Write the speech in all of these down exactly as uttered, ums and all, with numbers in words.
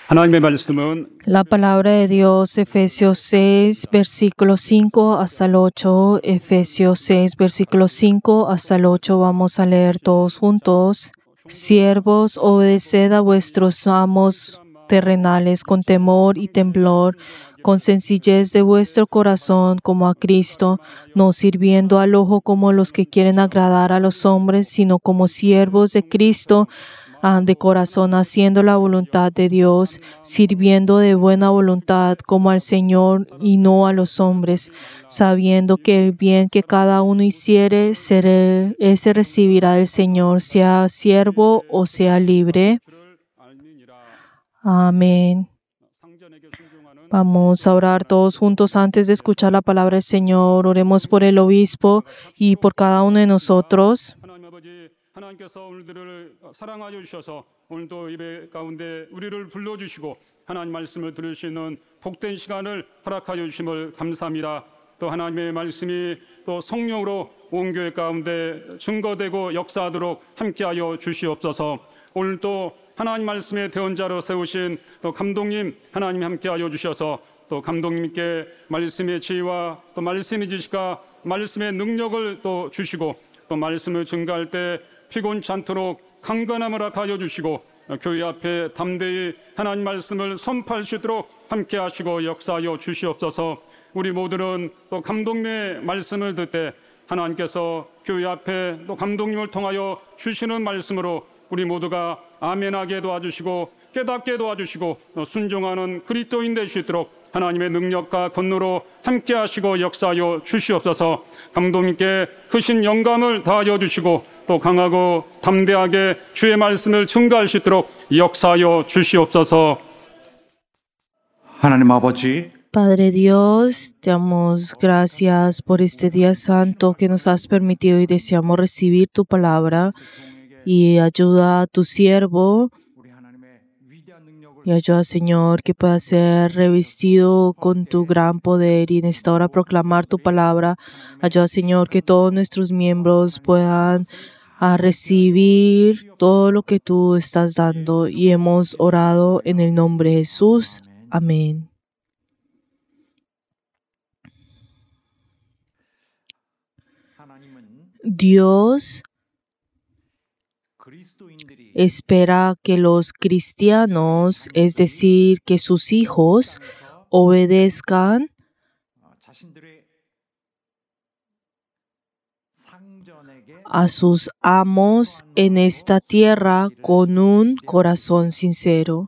하나님의 말씀은 La palabra de Dios, Efesios seis, versículo cinco hasta el ocho. Efesios seis, versículo cinco hasta el ocho. Vamos a leer todos juntos. Siervos, obedeced a vuestros amos terrenales con temor y temblor, con sencillez de vuestro corazón como a Cristo, no sirviendo al ojo como los que quieren agradar a los hombres, sino como siervos de Cristo, de corazón, haciendo la voluntad de Dios, sirviendo de buena voluntad como al Señor y no a los hombres, sabiendo que el bien que cada uno hiciere, seré, ese recibirá del Señor, sea siervo o sea libre. Amén. Vamos a orar todos juntos antes de escuchar la palabra del Señor. Oremos por el obispo y por cada uno de nosotros. 하나님께서 오늘들을 사랑하여 주셔서 오늘도 예배 가운데 우리를 불러주시고 하나님 말씀을 들을 수 있는 복된 시간을 허락하여 주심을 감사합니다. 또 하나님의 말씀이 또 성령으로 온 교회 가운데 증거되고 역사하도록 함께하여 주시옵소서. 오늘도 하나님 말씀의 대언자로 세우신 또 감독님 하나님 함께하여 주셔서 또 감독님께 말씀의 지혜와 또 말씀의 지식과 말씀의 능력을 또 주시고 또 말씀을 증거할 때 피곤치 않도록 강건함을 허락하여 주시고 교회 앞에 담대히 하나님 말씀을 선포할 수 있도록 함께 하시고 역사하여 주시옵소서. 우리 모두는 또 감독님의 말씀을 듣을 때 하나님께서 교회 앞에 또 감독님을 통하여 주시는 말씀으로 우리 모두가 아멘하게 도와주시고 깨닫게 도와주시고 순종하는 그리스도인 될 수 있도록 하나님의 능력과 권능으로 함께 하시고 역사하여 주시옵소서. 감독님께 크신 영감을 다하여 주시고 또 강하고 담대하게 주의 말씀을 증거할 수 있도록 역사하여 주시옵소서. 하나님 아버지, Padre Dios, te damos gracias por este día santo que nos has permitido y deseamos recibir tu palabra y ayuda a tu siervo. Y ayuda, Señor, que pueda ser revestido con tu gran poder y en esta hora proclamar tu palabra. Ayuda, Señor, que todos nuestros miembros puedan a recibir todo lo que tú estás dando. Y hemos orado en el nombre de Jesús. Amén. Dios espera que los cristianos, es decir, que sus hijos, obedezcan a sus amos en esta tierra con un corazón sincero.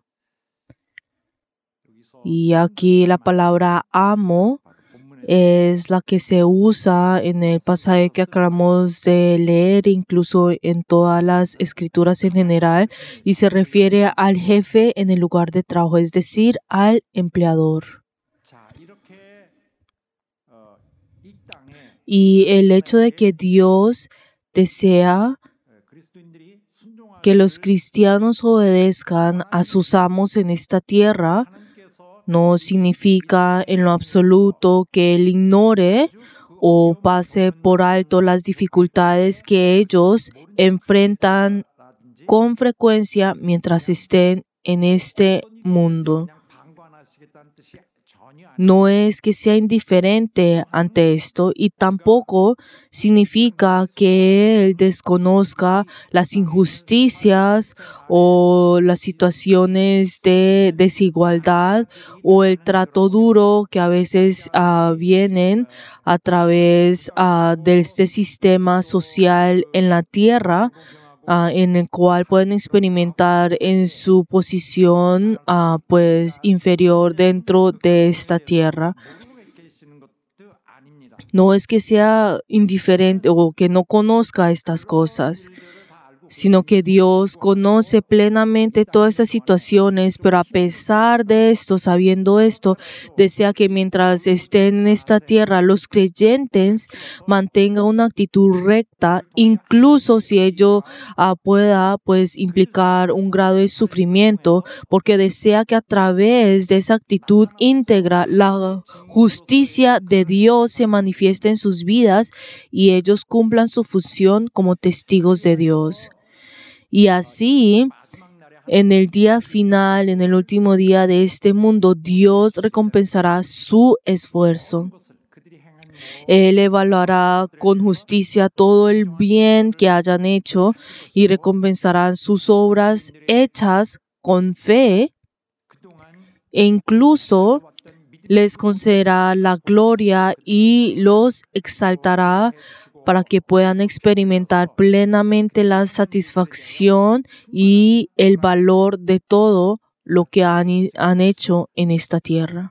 Y aquí la palabra amo es la que se usa en el pasaje que acabamos de leer, incluso en todas las escrituras en general, y se refiere al jefe en el lugar de trabajo, es decir, al empleador. Y el hecho de que Dios desea que los cristianos obedezcan a sus amos en esta tierra no significa en lo absoluto que Él ignore o pase por alto las dificultades que ellos enfrentan con frecuencia mientras estén en este mundo. No es que sea indiferente ante esto y tampoco significa que Él desconozca las injusticias o las situaciones de desigualdad o el trato duro que a veces uh, vienen a través uh, de este sistema social en la tierra, Uh, en el cual pueden experimentar en su posición uh, pues inferior dentro de esta tierra. No es que sea indiferente o que no conozca estas cosas, sino que Dios conoce plenamente todas estas situaciones, pero a pesar de esto, sabiendo esto, desea que mientras estén en esta tierra, los creyentes mantengan una actitud recta, incluso si ello uh, pueda pues, implicar un grado de sufrimiento, porque desea que a través de esa actitud íntegra, la justicia de Dios se manifieste en sus vidas y ellos cumplan su función como testigos de Dios. Y así, En el día final, en el último día de este mundo, Dios recompensará su esfuerzo. Él evaluará con justicia todo el bien que hayan hecho y recompensarán sus obras hechas con fe e incluso les concederá la gloria y los exaltará para que puedan experimentar plenamente la satisfacción y el valor de todo lo que han, han hecho en esta tierra.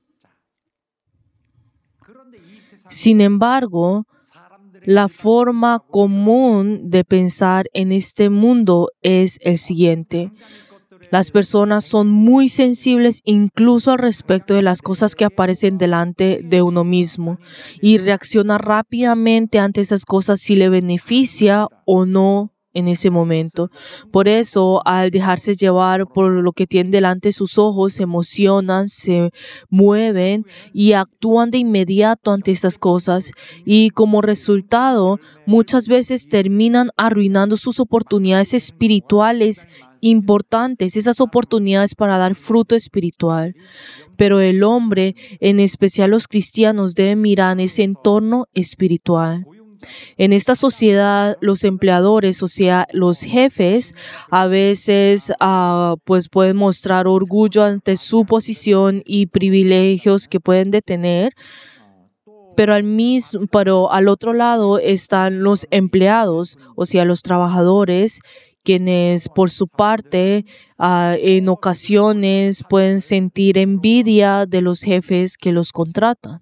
Sin embargo, la forma común de pensar en este mundo es el siguiente. Las personas son muy sensibles incluso al respecto de las cosas que aparecen delante de uno mismo y reacciona rápidamente ante esas cosas si le beneficia o no en ese momento. Por eso, al dejarse llevar por lo que tienen delante de sus ojos, se emocionan, se mueven y actúan de inmediato ante estas cosas. Y como resultado, muchas veces terminan arruinando sus oportunidades espirituales importantes, esas oportunidades para dar fruto espiritual. Pero el hombre, en especial los cristianos, deben mirar en ese entorno espiritual. En esta sociedad, los empleadores, o sea, los jefes, a veces uh, pues pueden mostrar orgullo ante su posición y privilegios que pueden detener, pero al, mismo, pero al otro lado están los empleados, o sea, los trabajadores, quienes por su parte uh, en ocasiones pueden sentir envidia de los jefes que los contratan.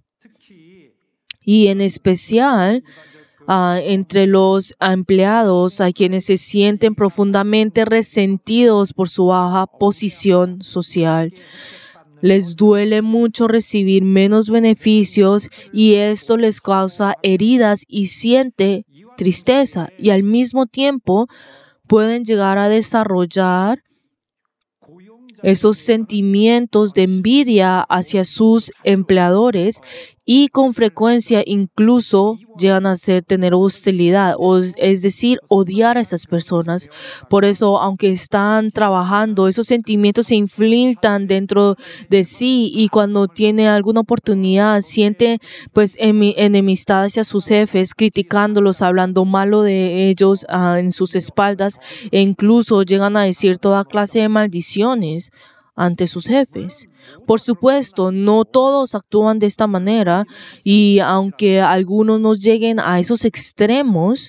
Y en especial, Uh, entre los empleados hay quienes se sienten profundamente resentidos por su baja posición social. Les duele mucho recibir menos beneficios y esto les causa heridas y siente tristeza. Y al mismo tiempo pueden llegar a desarrollar esos sentimientos de envidia hacia sus empleadores y con frecuencia incluso llegan a ser tener hostilidad, o, es decir, odiar a esas personas. Por eso, aunque están trabajando, esos sentimientos se infiltran dentro de sí y cuando tiene alguna oportunidad siente pues enemistad hacia sus jefes, criticándolos, hablando malo de ellos uh, en sus espaldas e incluso llegan a decir toda clase de maldiciones ante sus jefes. Por supuesto, no todos actúan de esta manera y aunque algunos no lleguen a esos extremos,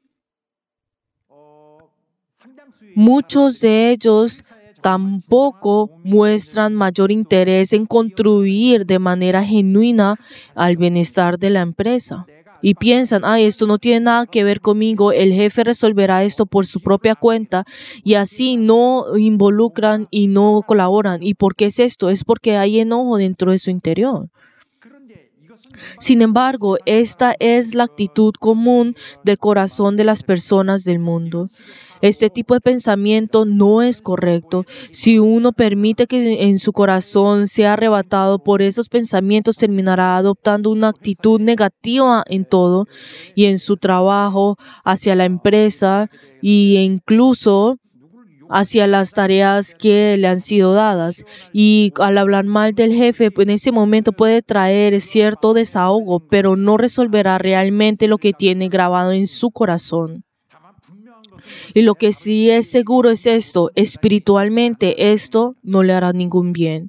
muchos de ellos tampoco muestran mayor interés en contribuir de manera genuina al bienestar de la empresa. Y piensan, ay, esto no tiene nada que ver conmigo, el jefe resolverá esto por su propia cuenta y así no involucran y no colaboran. ¿Y por qué es esto? Es porque hay enojo dentro de su interior. Sin embargo, esta es la actitud común del corazón de las personas del mundo. Este tipo de pensamiento no es correcto. Si uno permite que en su corazón sea arrebatado por esos pensamientos, terminará adoptando una actitud negativa en todo y en su trabajo, hacia la empresa e incluso hacia las tareas que le han sido dadas. Y al hablar mal del jefe, en ese momento puede traer cierto desahogo, pero no resolverá realmente lo que tiene grabado en su corazón. Y lo que sí es seguro es esto, espiritualmente esto no le hará ningún bien.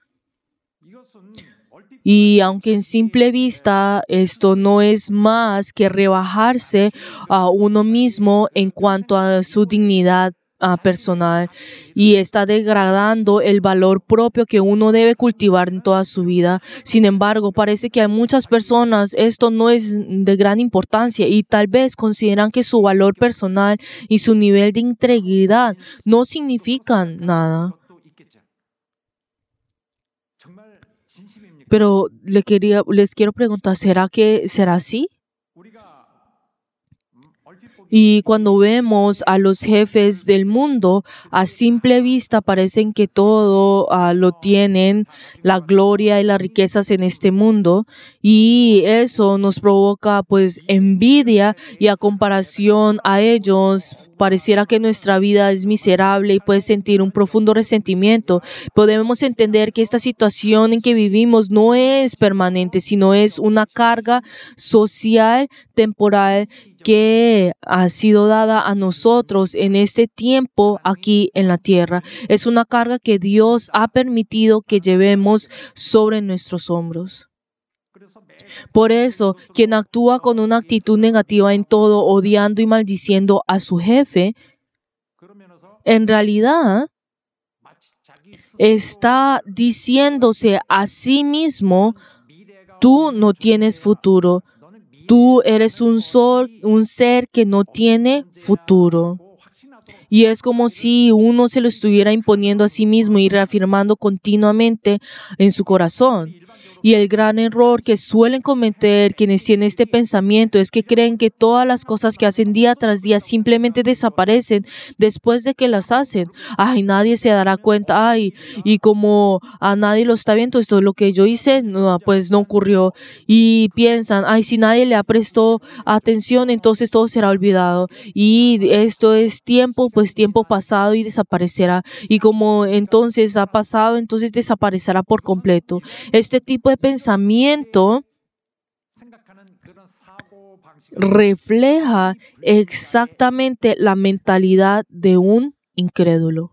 Y aunque en simple vista esto no es más que rebajarse a uno mismo en cuanto a su dignidad uh, personal y está degradando el valor propio que uno debe cultivar en toda su vida. Sin embargo, parece que a muchas personas esto no es de gran importancia y tal vez consideran que su valor personal y su nivel de integridad no significan nada. Pero le quería, les quiero preguntar, ¿será que será así? Y cuando vemos a los jefes del mundo, a simple vista parecen que todo uh, lo tienen, la gloria y las riquezas en este mundo, y eso nos provoca pues envidia y a comparación a ellos pareciera que nuestra vida es miserable y puedes sentir un profundo resentimiento, podemos entender que esta situación en que vivimos no es permanente, sino es una carga social temporal que ha sido dada a nosotros en este tiempo aquí en la tierra. Es una carga que Dios ha permitido que llevemos sobre nuestros hombros. Por eso, quien actúa con una actitud negativa en todo, odiando y maldiciendo a su jefe, en realidad está diciéndose a sí mismo: tú no tienes futuro. Tú eres un, sol, un ser que no tiene futuro. Y es como si uno se lo estuviera imponiendo a sí mismo y reafirmando continuamente en su corazón. Y el gran error que suelen cometer quienes tienen este pensamiento es que creen que todas las cosas que hacen día tras día simplemente desaparecen después de que las hacen. Ay, nadie se dará cuenta. Ay, y como a nadie lo está viendo, esto es lo que yo hice, no, pues no ocurrió. Y piensan, ay, si nadie le ha prestado atención, entonces todo será olvidado. Y esto es tiempo, pues tiempo pasado y desaparecerá. Y como entonces ha pasado, entonces desaparecerá por completo. Este tipo de pensamiento refleja exactamente la mentalidad de un incrédulo.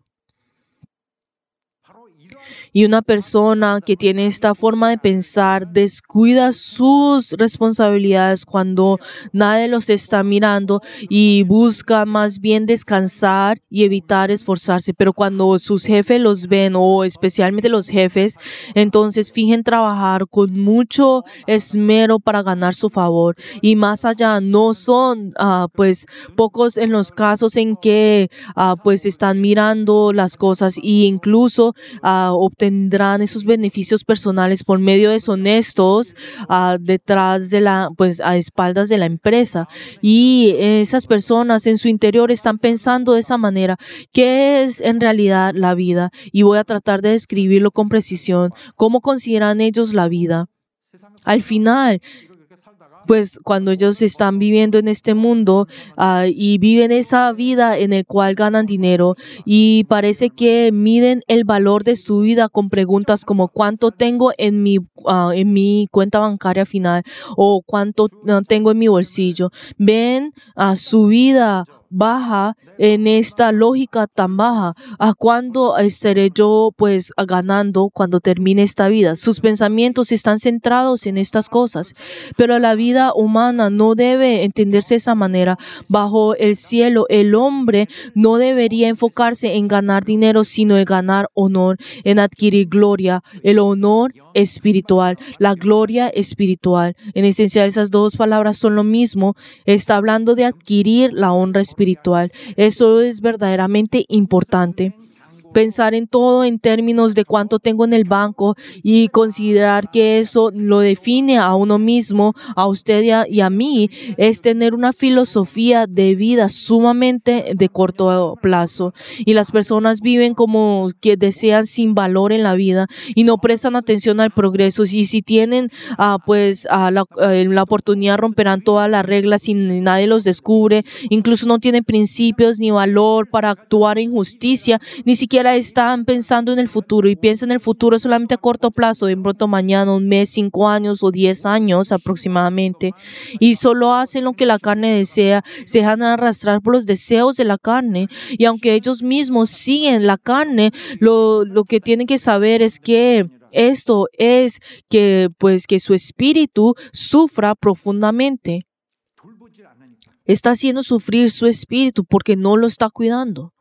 Y una persona que tiene esta forma de pensar descuida sus responsabilidades cuando nadie los está mirando y busca más bien descansar y evitar esforzarse. Pero cuando sus jefes los ven, o especialmente los jefes, entonces fingen trabajar con mucho esmero para ganar su favor. Y más allá, no son uh, pues pocos en los casos en que uh, pues están mirando las cosas e incluso uh, obtendrán esos beneficios personales por medio deshonestos uh, detrás de la, pues a espaldas de la empresa. Y esas personas en su interior están pensando de esa manera. ¿Qué es en realidad la vida? Y voy a tratar de describirlo con precisión. ¿Cómo consideran ellos la vida? Al final, pues cuando ellos están viviendo en este mundo uh, y viven esa vida en el cual ganan dinero y parece que miden el valor de su vida con preguntas como cuánto tengo en mi, uh, en mi cuenta bancaria final o cuánto uh, tengo en mi bolsillo. Ven a uh, su vida baja en esta lógica tan baja. ¿A cuándo estaré yo pues ganando cuando termine esta vida? Sus pensamientos están centrados en estas cosas, pero la vida humana no debe entenderse de esa manera. Bajo el cielo, el hombre no debería enfocarse en ganar dinero, sino en ganar honor, en adquirir gloria, el honor espiritual, la gloria espiritual. En esencia, esas dos palabras son lo mismo. Está hablando de adquirir la honra espiritual. Eso es verdaderamente importante. Pensar en todo en términos de cuánto tengo en el banco y considerar que eso lo define a uno mismo, a usted y a, y a mí, es tener una filosofía de vida sumamente de corto plazo. Y las personas viven como que desean sin valor en la vida y no prestan atención al progreso. Y si tienen uh, pues uh, la, uh, la oportunidad, romperán todas las reglas y nadie los descubre. Incluso no tienen principios ni valor para actuar en justicia, ni siquiera están pensando en el futuro y piensan en el futuro solamente a corto plazo, de pronto mañana, un mes, cinco años o diez años aproximadamente, y solo hacen lo que la carne desea, se dejan arrastrar por los deseos de la carne, y aunque ellos mismos siguen la carne, lo, lo que tienen que saber es que esto es que pues que su espíritu sufra profundamente. Está haciendo sufrir su espíritu porque no lo está cuidando.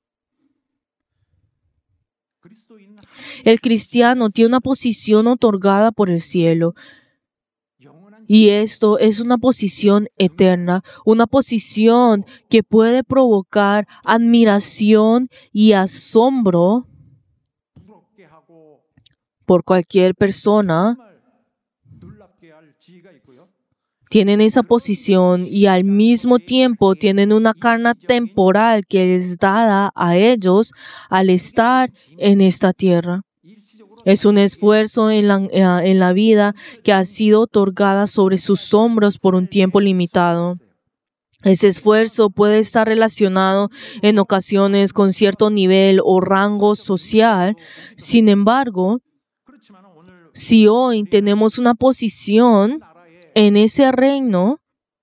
El cristiano tiene una posición otorgada por el cielo. Y esto es una posición eterna, una posición que puede provocar admiración y asombro por cualquier persona. Tienen esa posición y al mismo tiempo tienen una carga temporal que es dada a ellos al estar en esta tierra. Es un esfuerzo en la, en la vida que ha sido otorgada sobre sus hombros por un tiempo limitado. Ese esfuerzo puede estar relacionado en ocasiones con cierto nivel o rango social. Sin embargo, si hoy tenemos una posición en ese reino,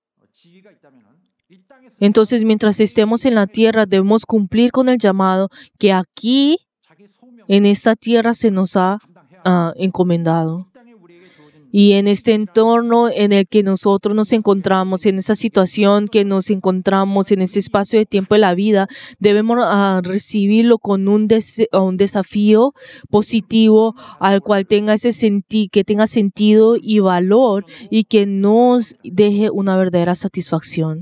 entonces mientras estemos en la tierra debemos cumplir con el llamado que aquí, en esta tierra, se nos ha uh, encomendado. Y en este entorno en el que nosotros nos encontramos, en esa situación que nos encontramos, en ese espacio de tiempo de la vida, debemos uh, recibirlo con un, des un desafío positivo al cual tenga ese senti que tenga sentido y valor y que nos deje una verdadera satisfacción.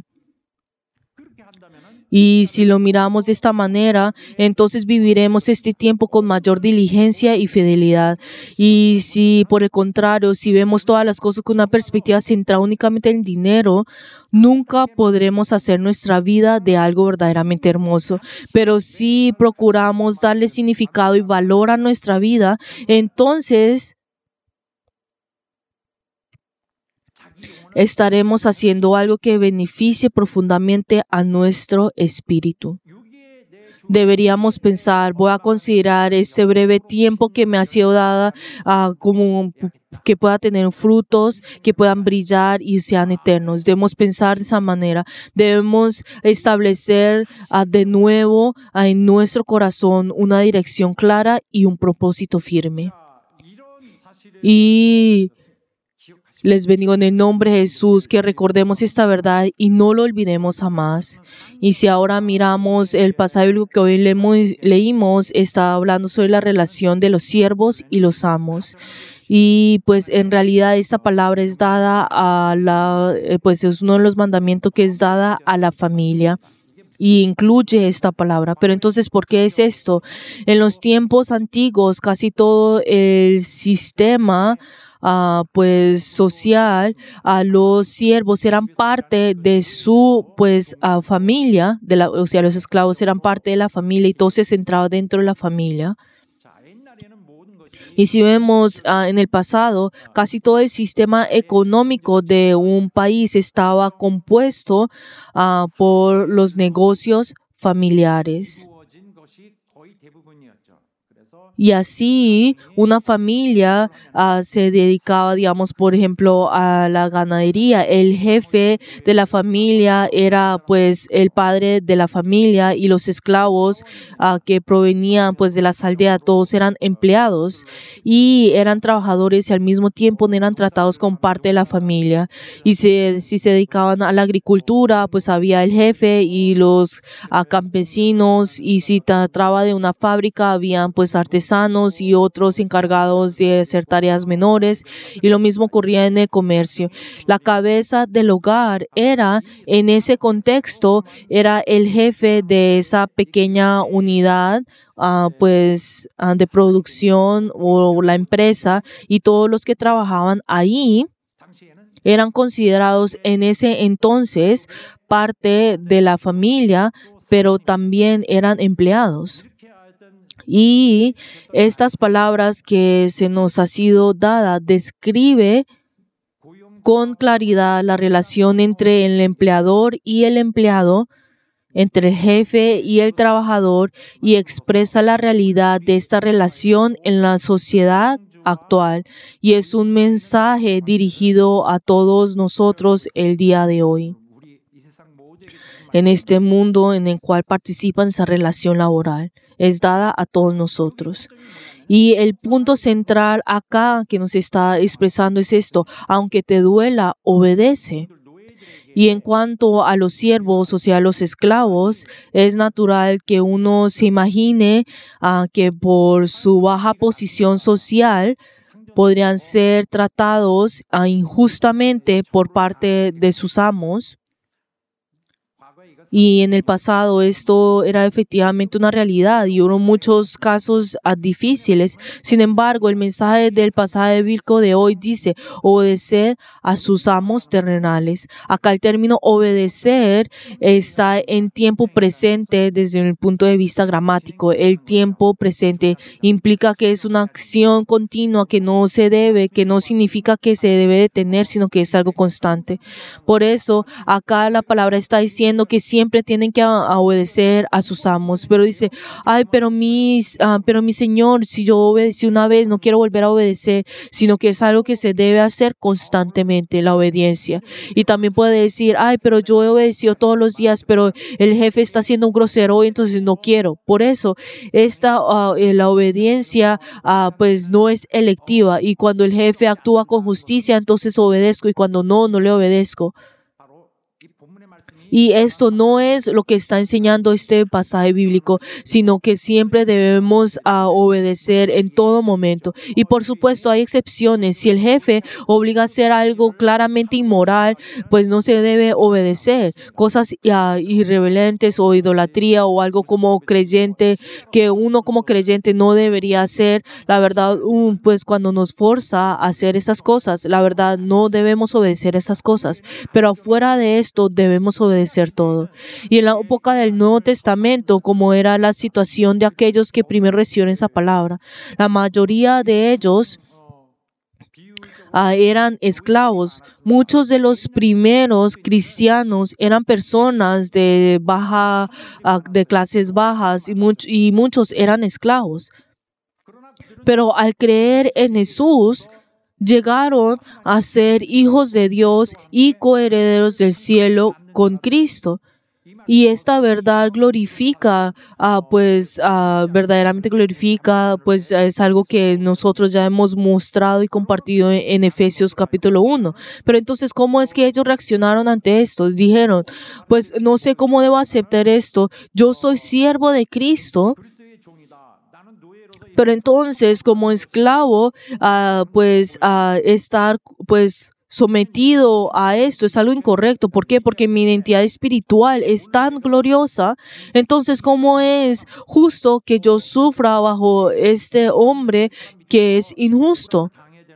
Y si lo miramos de esta manera, entonces viviremos este tiempo con mayor diligencia y fidelidad. Y si, por el contrario, si vemos todas las cosas con una perspectiva centrada únicamente en el dinero, nunca podremos hacer nuestra vida de algo verdaderamente hermoso. Pero si procuramos darle significado y valor a nuestra vida, entonces estaremos haciendo algo que beneficie profundamente a nuestro espíritu. Deberíamos pensar, voy a considerar este breve tiempo que me ha sido dada uh, como que pueda tener frutos, que puedan brillar y sean eternos. Debemos pensar de esa manera. Debemos establecer uh, de nuevo uh, en nuestro corazón una dirección clara y un propósito firme. Y les bendigo en el nombre de Jesús, que recordemos esta verdad y no lo olvidemos jamás. Y si ahora miramos el pasaje que hoy leemos, leímos, está hablando sobre la relación de los siervos y los amos. Y pues en realidad esta palabra es dada a la, pues es uno de los mandamientos que es dada a la familia. Y incluye esta palabra. Pero entonces, ¿por qué es esto? En los tiempos antiguos, casi todo el sistema Uh, pues social, a uh, los siervos eran parte de su pues uh, familia, de la, o sea, los esclavos eran parte de la familia y todo se centraba dentro de la familia. Y si vemos uh, en el pasado, casi todo el sistema económico de un país estaba compuesto uh, por los negocios familiares. Y así una familia uh, se dedicaba, digamos, por ejemplo, a la ganadería. El jefe de la familia era pues el padre de la familia y los esclavos uh, que provenían pues de las aldeas, todos eran empleados y eran trabajadores y al mismo tiempo no eran tratados como parte de la familia. Y se, si se dedicaban a la agricultura, pues había el jefe y los uh, campesinos, y si trataba de una fábrica, habían pues artesanos y otros encargados de hacer tareas menores, y lo mismo ocurría en el comercio. La cabeza del hogar era, en ese contexto, era el jefe de esa pequeña unidad Uh, pues uh, de producción o la empresa, y todos los que trabajaban ahí eran considerados en ese entonces parte de la familia, pero también eran empleados. Y estas palabras que se nos ha sido dada describe con claridad la relación entre el empleador y el empleado, entre el jefe y el trabajador, y expresa la realidad de esta relación en la sociedad actual. Y es un mensaje dirigido a todos nosotros el día de hoy, en este mundo en el cual participan esa relación laboral. Es dada a todos nosotros. Y el punto central acá que nos está expresando es esto: aunque te duela, obedece. Y en cuanto a los siervos, o sea, los esclavos, es natural que uno se imagine uh, que por su baja posición social podrían ser tratados uh, injustamente por parte de sus amos. Y en el pasado esto era efectivamente una realidad y hubo muchos casos ah, difíciles. Sin embargo, el mensaje del pasaje bíblico de hoy dice: obedeced a sus amos terrenales. Acá el término obedecer está en tiempo presente desde el punto de vista gramático. El tiempo presente implica que es una acción continua que no se debe, que no significa que se debe detener, sino que es algo constante. Por eso, acá la palabra está diciendo que siempre tienen que a, a obedecer a sus amos. Pero dice, ay, pero mis, ah, pero mi Señor, si yo obedecí una vez, no quiero volver a obedecer, sino que es algo que se debe hacer constantemente, la obediencia. Y también puede decir, ay, pero yo he obedecido todos los días, pero el jefe está siendo un grosero hoy, entonces no quiero. Por eso, esta, uh, eh, la obediencia uh, pues no es electiva. Y cuando el jefe actúa con justicia, entonces obedezco. Y cuando no, no le obedezco. Y esto no es lo que está enseñando este pasaje bíblico, sino que siempre debemos uh, obedecer en todo momento. Y por supuesto hay excepciones. Si el jefe obliga a hacer algo claramente inmoral, pues no se debe obedecer. Cosas uh, irreverentes o idolatría o algo como creyente que uno como creyente no debería hacer. La verdad, um, pues cuando nos forza a hacer esas cosas, la verdad no debemos obedecer esas cosas. Pero afuera de esto debemos obedecer todo. Y en la época del Nuevo Testamento, como era la situación de aquellos que primero recibieron esa palabra, la mayoría de ellos uh, eran esclavos. Muchos de los primeros cristianos eran personas de baja, uh, de clases bajas y, much- y muchos eran esclavos. Pero al creer en Jesús, llegaron a ser hijos de Dios y coherederos del cielo con Cristo. Y esta verdad glorifica, uh, pues uh, verdaderamente glorifica, pues es algo que nosotros ya hemos mostrado y compartido en, en Efesios capítulo uno. Pero entonces, ¿cómo es que ellos reaccionaron ante esto? Dijeron, pues no sé cómo debo aceptar esto. Yo soy siervo de Cristo. Pero entonces, como esclavo, uh, pues uh, estar pues sometido a esto es algo incorrecto. ¿Por qué? Porque mi identidad espiritual es tan gloriosa. Entonces, ¿cómo es justo que yo sufra bajo este hombre que es injusto?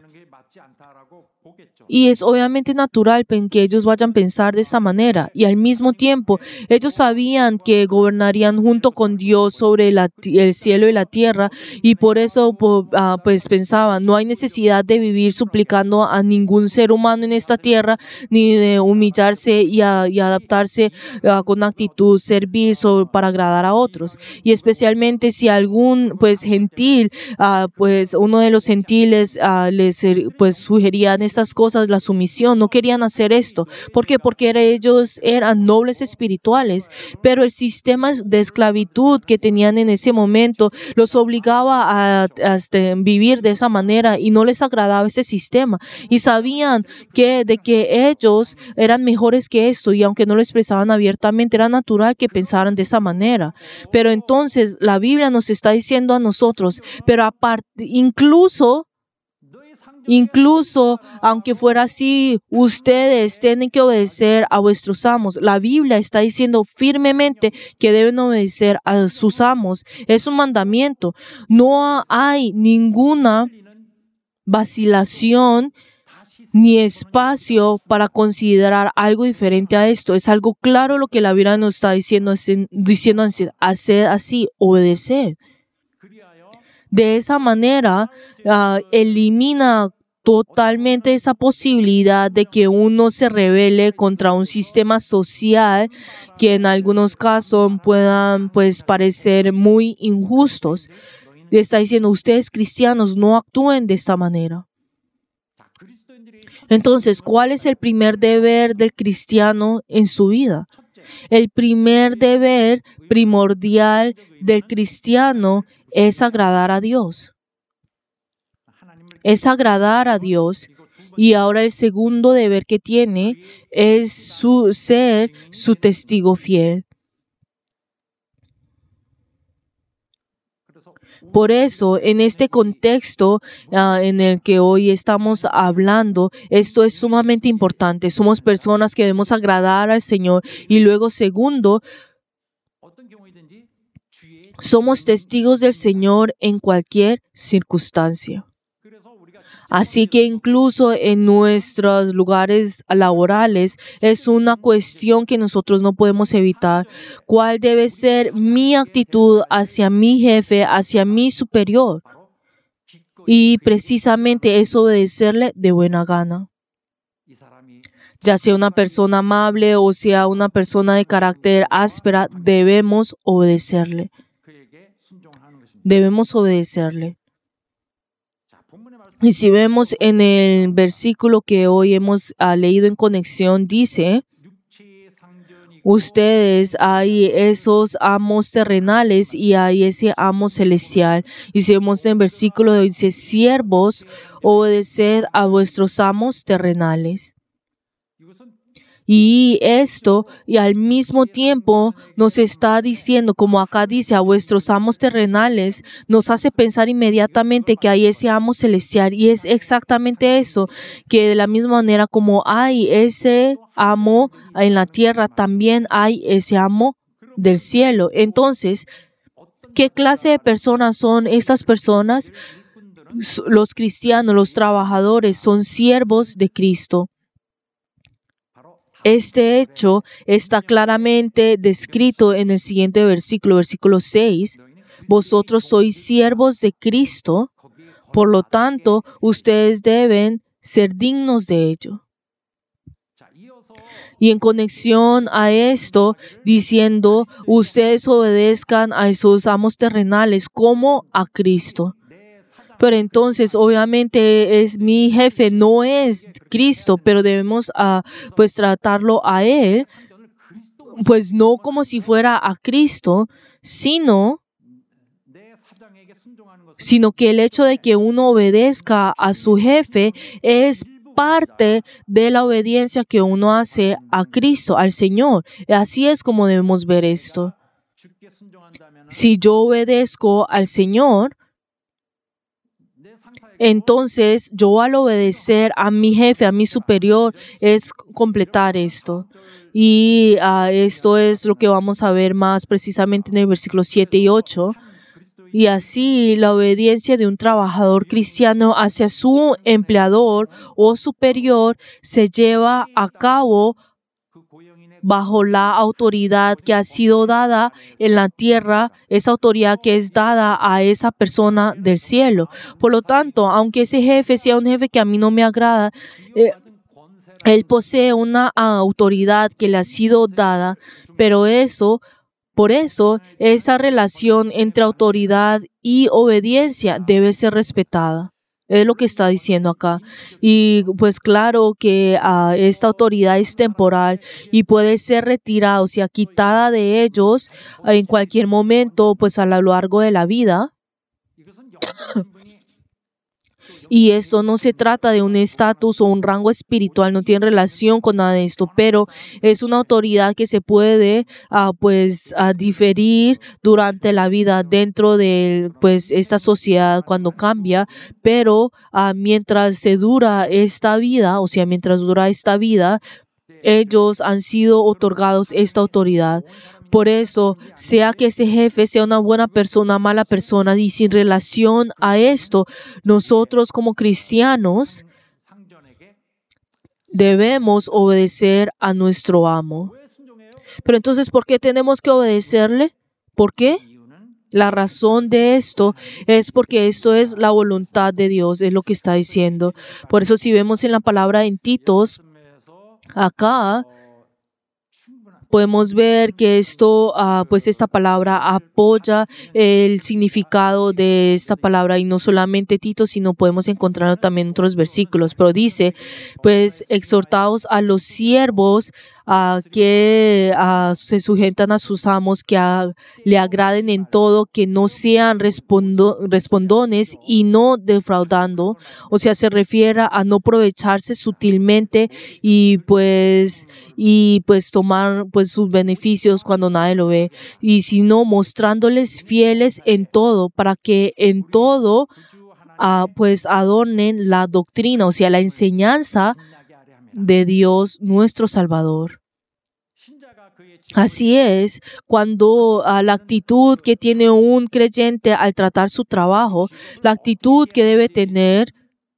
Y es obviamente natural que ellos vayan a pensar de esta manera. Y al mismo tiempo, ellos sabían que gobernarían junto con Dios sobre la, el cielo y la tierra. Y por eso pues pensaban, no hay necesidad de vivir suplicando a ningún ser humano en esta tierra, ni de humillarse y, a, y adaptarse uh, con actitud servil para agradar a otros. Y especialmente si algún pues gentil, uh, pues uno de los gentiles uh, les pues sugerían estas cosas, la sumisión, no querían hacer esto. ¿Por qué? Porque ellos eran nobles espirituales, pero el sistema de esclavitud que tenían en ese momento los obligaba a, a este, vivir de esa manera y no les agradaba ese sistema. Y sabían que de que ellos eran mejores que esto y aunque no lo expresaban abiertamente, era natural que pensaran de esa manera. Pero entonces la Biblia nos está diciendo a nosotros, pero aparte, incluso Incluso, aunque fuera así, ustedes tienen que obedecer a vuestros amos. La Biblia está diciendo firmemente que deben obedecer a sus amos. Es un mandamiento. No hay ninguna vacilación ni espacio para considerar algo diferente a esto. Es algo claro lo que la Biblia nos está diciendo, diciendo hacer así, obedecer. De esa manera, uh, elimina totalmente esa posibilidad de que uno se rebele contra un sistema social que en algunos casos puedan pues parecer muy injustos. Le está diciendo, ustedes cristianos no actúen de esta manera. Entonces, ¿cuál es el primer deber del cristiano en su vida? El primer deber primordial del cristiano es agradar a Dios. Es agradar a Dios. Y ahora el segundo deber que tiene es su, ser su testigo fiel. Por eso, en este contexto uh, en el que hoy estamos hablando, esto es sumamente importante. Somos personas que debemos agradar al Señor. Y luego, segundo, somos testigos del Señor en cualquier circunstancia. Así que incluso en nuestros lugares laborales es una cuestión que nosotros no podemos evitar. ¿Cuál debe ser mi actitud hacia mi jefe, hacia mi superior? Y precisamente es obedecerle de buena gana. Ya sea una persona amable o sea una persona de carácter áspera, debemos obedecerle. Debemos obedecerle. Y si vemos en el versículo que hoy hemos uh, leído en conexión, dice, ustedes hay esos amos terrenales y hay ese amo celestial. Y si vemos en el versículo dice, siervos, obedeced a vuestros amos terrenales. Y esto, y al mismo tiempo nos está diciendo, como acá dice, a vuestros amos terrenales, nos hace pensar inmediatamente que hay ese amo celestial. Y es exactamente eso, que de la misma manera como hay ese amo en la tierra, también hay ese amo del cielo. Entonces, ¿qué clase de personas son estas personas? Los cristianos, los trabajadores, son siervos de Cristo. Este hecho está claramente descrito en el siguiente versículo, versículo seis. Vosotros sois siervos de Cristo, por lo tanto, ustedes deben ser dignos de ello. Y en conexión a esto, diciendo, ustedes obedezcan a sus amos terrenales como a Cristo. Pero entonces, obviamente, es mi jefe, no es Cristo, pero debemos uh, pues tratarlo a Él, pues no como si fuera a Cristo, sino, sino que el hecho de que uno obedezca a su jefe es parte de la obediencia que uno hace a Cristo, al Señor. Así es como debemos ver esto. Si yo obedezco al Señor, entonces, yo al obedecer a mi jefe, a mi superior, es completar esto. Y uh, esto es lo que vamos a ver más precisamente en el versículo siete y ocho. Y así, la obediencia de un trabajador cristiano hacia su empleador o superior se lleva a cabo bajo la autoridad que ha sido dada en la tierra, esa autoridad que es dada a esa persona del cielo. Por lo tanto, aunque ese jefe sea un jefe que a mí no me agrada, eh, él posee una autoridad que le ha sido dada, pero eso, por eso, esa relación entre autoridad y obediencia debe ser respetada. Es lo que está diciendo acá. Y pues claro que uh, esta autoridad es temporal y puede ser retirada, o sea, quitada de ellos uh, en cualquier momento, pues a lo largo de la vida. Y esto no se trata de un estatus o un rango espiritual, no tiene relación con nada de esto, pero es una autoridad que se puede uh, pues uh, diferir durante la vida dentro de pues esta sociedad cuando cambia, pero uh, mientras se dura esta vida, o sea, mientras dura esta vida, ellos han sido otorgados esta autoridad. Por eso, sea que ese jefe sea una buena persona, mala persona, y sin relación a esto, nosotros como cristianos debemos obedecer a nuestro amo. Pero entonces, ¿por qué tenemos que obedecerle? ¿Por qué? La razón de esto es porque esto es la voluntad de Dios, es lo que está diciendo. Por eso, si vemos en la palabra en Titos, acá podemos ver que esto, uh, pues esta palabra apoya el significado de esta palabra y no solamente Tito, sino podemos encontrarlo también en otros versículos. Pero dice, pues exhortaos a los siervos ah, que ah, se sujetan a sus amos, que ah, le agraden en todo, que no sean respondo- respondones y no defraudando. O sea, se refiere a no aprovecharse sutilmente y pues y pues tomar pues sus beneficios cuando nadie lo ve, y sino mostrándoles fieles en todo, para que en todo ah, pues adornen la doctrina, o sea, la enseñanza de Dios nuestro Salvador. Así es, cuando ah, la actitud que tiene un creyente al tratar su trabajo, la actitud que debe tener,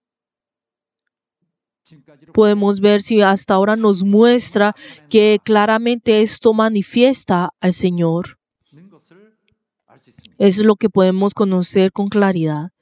podemos ver si hasta ahora nos muestra que claramente esto manifiesta al Señor. Eso es lo que podemos conocer con claridad.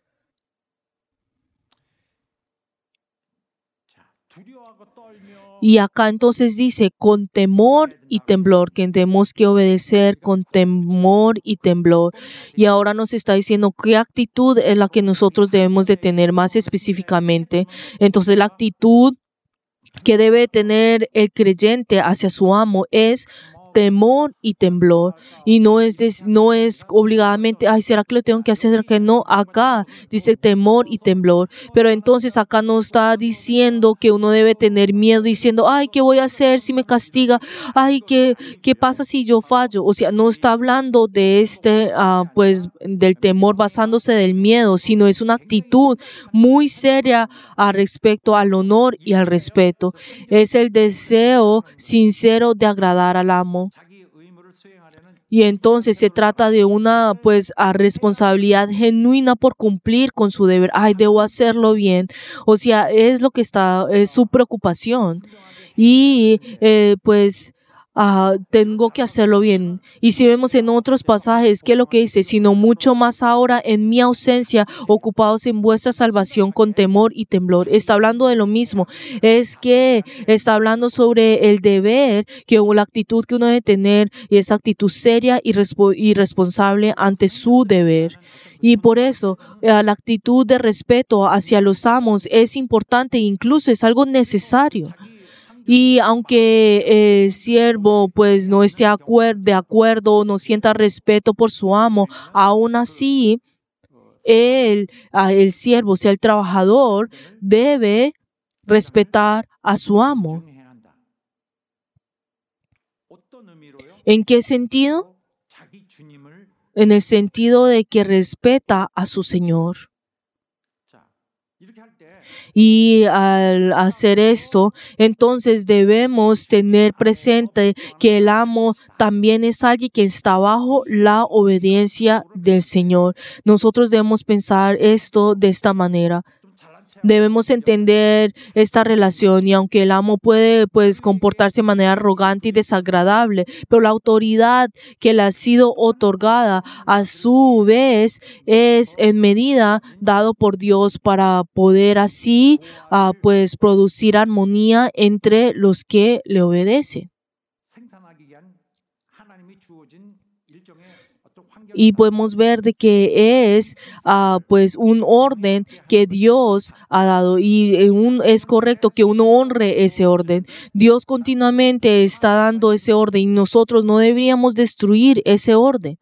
Y acá entonces dice, con temor y temblor, que tenemos que obedecer con temor y temblor. Y ahora nos está diciendo qué actitud es la que nosotros debemos de tener más específicamente. Entonces la actitud que debe tener el creyente hacia su amo es temor y temblor, y no es des, no es obligadamente, ay, ¿será que lo tengo que hacer? Que no, acá dice temor y temblor, pero entonces acá no está diciendo que uno debe tener miedo diciendo, ay, ¿qué voy a hacer si me castiga? Ay, ¿qué, qué pasa si yo fallo? O sea, no está hablando de este, uh, pues, del temor basándose del miedo, sino es una actitud muy seria a respecto al honor y al respeto. Es el deseo sincero de agradar al amo. Y entonces se trata de una pues a responsabilidad genuina por cumplir con su deber. Ay, debo hacerlo bien. O sea, es lo que está, es su preocupación. Y eh, pues uh, tengo que hacerlo bien. Y si vemos en otros pasajes, ¿qué es lo que dice? Sino mucho más ahora en mi ausencia, ocupados en vuestra salvación con temor y temblor. Está hablando de lo mismo. Es que está hablando sobre el deber, que la actitud que uno debe tener, y esa actitud seria y, respo- y responsable ante su deber. Y por eso eh, la actitud de respeto hacia los amos es importante e incluso es algo necesario. Y aunque el siervo pues no esté acuer- de acuerdo, no sienta respeto por su amo, aún así él, el siervo, o sea, el trabajador, debe respetar a su amo. ¿En qué sentido? En el sentido de que respeta a su Señor. Y al hacer esto, entonces debemos tener presente que el amo también es alguien que está bajo la obediencia del Señor. Nosotros debemos pensar esto de esta manera. Debemos entender esta relación, y aunque el amo puede pues comportarse de manera arrogante y desagradable, pero la autoridad que le ha sido otorgada a su vez es en medida dado por Dios para poder así uh, pues producir armonía entre los que le obedecen. Y podemos ver de que es uh, pues un orden que Dios ha dado, y un, es correcto que uno honre ese orden. Dios continuamente está dando ese orden y nosotros no deberíamos destruir ese orden.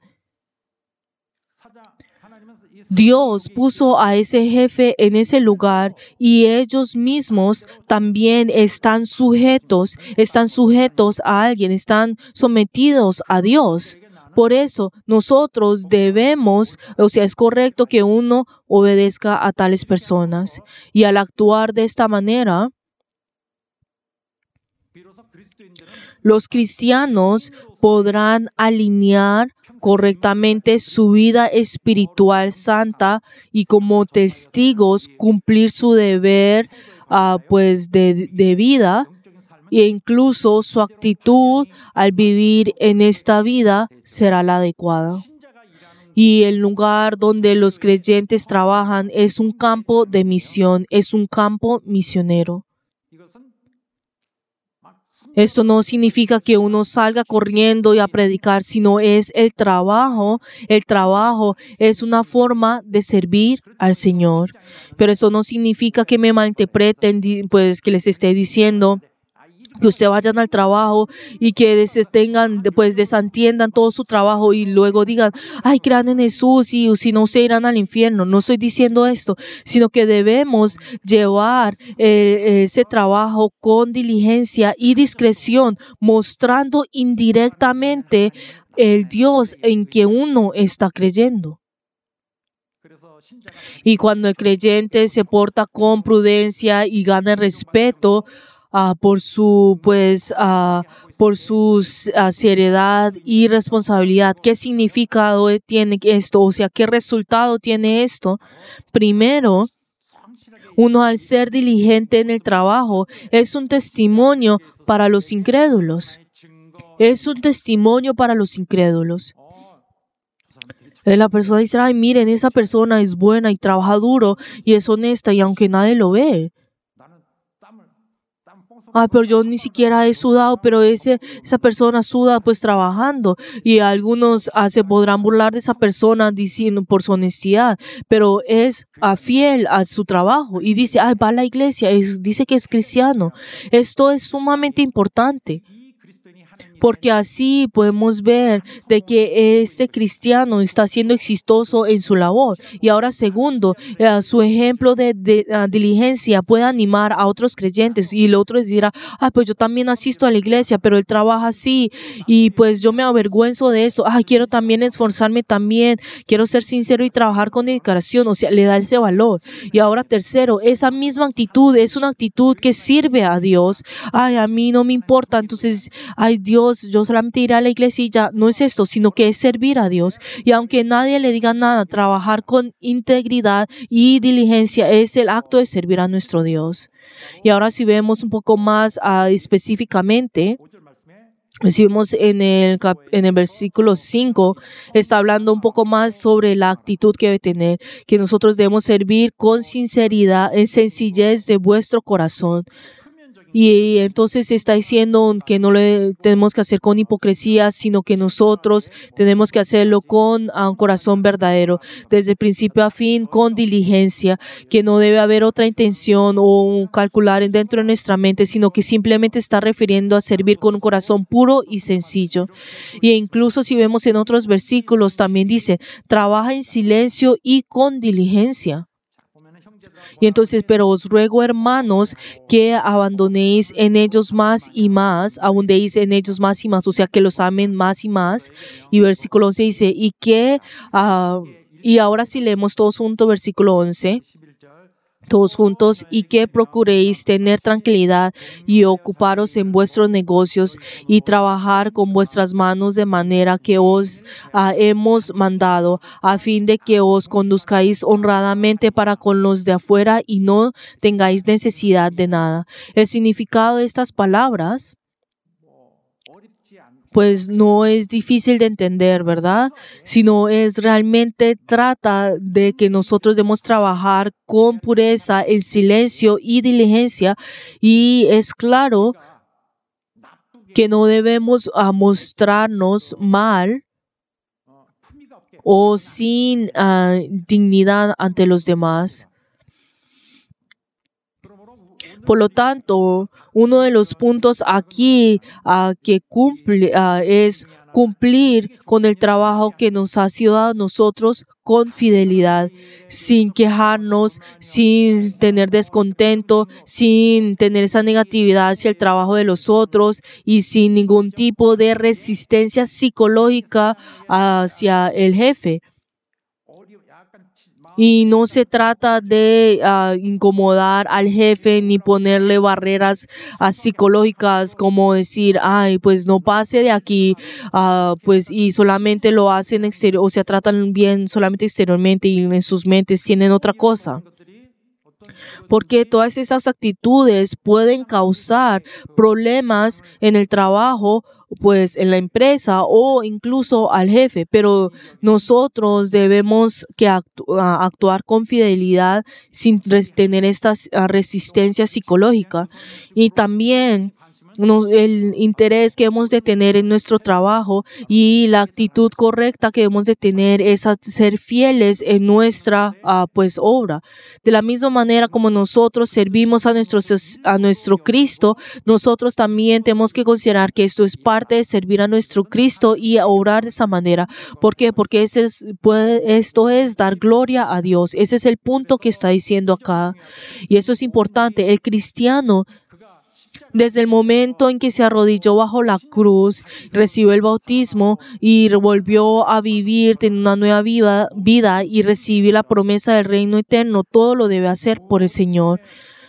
Dios puso a ese jefe en ese lugar y ellos mismos también están sujetos, están sujetos a alguien, están sometidos a Dios. Por eso nosotros debemos, o sea, es correcto que uno obedezca a tales personas. Y al actuar de esta manera, los cristianos podrán alinear correctamente su vida espiritual santa y como testigos cumplir su deber uh, pues de, de vida, e incluso su actitud al vivir en esta vida será la adecuada. Y el lugar donde los creyentes trabajan es un campo de misión, es un campo misionero. Esto no significa que uno salga corriendo y a predicar, sino es el trabajo. El trabajo es una forma de servir al Señor. Pero esto no significa que me malinterpreten, pues que les esté diciendo que ustedes vayan al trabajo y que des- tengan, pues desentiendan todo su trabajo y luego digan, ay, crean en Jesús y si no se irán al infierno. No estoy diciendo esto, sino que debemos llevar eh, ese trabajo con diligencia y discreción, mostrando indirectamente el Dios en que uno está creyendo. Y cuando el creyente se porta con prudencia y gana el respeto ah, por su pues ah, por su ah, seriedad y responsabilidad, ¿qué significado tiene esto? O sea, ¿qué resultado tiene esto? Primero, uno al ser diligente en el trabajo es un testimonio para los incrédulos. Es un testimonio para los incrédulos. La persona dice, ay, miren, esa persona es buena y trabaja duro y es honesta y aunque nadie lo ve. Ah, pero yo ni siquiera he sudado, pero ese, esa persona suda pues trabajando. Y algunos ah, se podrán burlar de esa persona diciendo por su honestidad, pero es ah, fiel a su trabajo y dice, ay, va a la iglesia, es, dice que es cristiano. Esto es sumamente importante. Porque así podemos ver de que este cristiano está siendo exitoso en su labor. Y ahora, segundo, eh, su ejemplo de, de uh, diligencia puede animar a otros creyentes. Y el otro dirá, ah, pues yo también asisto a la iglesia, pero él trabaja así. Y pues yo me avergüenzo de eso. Ah, quiero también esforzarme también. Quiero ser sincero y trabajar con dedicación. O sea, le da ese valor. Y ahora, tercero, esa misma actitud es una actitud que sirve a Dios. Ay, a mí no me importa. Entonces, ay, Dios, yo solamente iré a la iglesia y ya. No es esto, sino que es servir a Dios. Y aunque nadie le diga nada, trabajar con integridad y diligencia es el acto de servir a nuestro Dios. Y ahora si vemos un poco más uh, específicamente, si vemos en el, cap- en el versículo cinco, está hablando un poco más sobre la actitud que debe tener, que nosotros debemos servir con sinceridad, en sencillez de vuestro corazón. Y entonces está diciendo que no lo tenemos que hacer con hipocresía, sino que nosotros tenemos que hacerlo con uh, un corazón verdadero, desde principio a fin, con diligencia, que no debe haber otra intención o calcular dentro de nuestra mente, sino que simplemente está refiriendo a servir con un corazón puro y sencillo. Y incluso si vemos en otros versículos, también dice, trabaja en silencio y con diligencia. Y entonces, pero os ruego, hermanos, que abandonéis en ellos más y más, abundéis en ellos más y más, o sea, que los amen más y más. Y versículo once dice, y que, uh, y ahora si leemos todos juntos, versículo once, todos juntos, y que procuréis tener tranquilidad y ocuparos en vuestros negocios y trabajar con vuestras manos de manera que os uh, hemos mandado, a fin de que os conduzcáis honradamente para con los de afuera y no tengáis necesidad de nada. El significado de estas palabras pues no es difícil de entender, ¿verdad? Sino es realmente trata de que nosotros debemos trabajar con pureza, en silencio y diligencia. Y es claro que no debemos uh, mostrarnos mal o sin uh, dignidad ante los demás. Por lo tanto, uno de los puntos aquí uh, que cumple uh, es cumplir con el trabajo que nos ha sido dado a nosotros con fidelidad, sin quejarnos, sin tener descontento, sin tener esa negatividad hacia el trabajo de los otros y sin ningún tipo de resistencia psicológica hacia el jefe. Y no se trata de uh, incomodar al jefe ni ponerle barreras uh, psicológicas como decir, ay, pues no pase de aquí, uh, pues y solamente lo hacen exterior, o sea, tratan bien solamente exteriormente y en sus mentes tienen otra cosa. Porque todas esas actitudes pueden causar problemas en el trabajo, pues en la empresa o incluso al jefe, pero nosotros debemos que actu- actuar con fidelidad sin tener esta resistencia psicológica. Y también nos- el interés que hemos de tener en nuestro trabajo y la actitud correcta que hemos de tener es a ser fieles en nuestra ah, pues obra. De la misma manera como nosotros servimos a nuestro, a nuestro Cristo, nosotros también tenemos que considerar que esto es parte de servir a nuestro Cristo y a obrar de esa manera. ¿Por qué? Porque ese es, puede- esto es dar gloria a Dios. Ese es el punto que está diciendo acá. Y eso es importante. El cristiano, desde el momento en que se arrodilló bajo la cruz, recibió el bautismo y volvió a vivir en una nueva vida, vida y recibió la promesa del reino eterno, todo lo debe hacer por el Señor.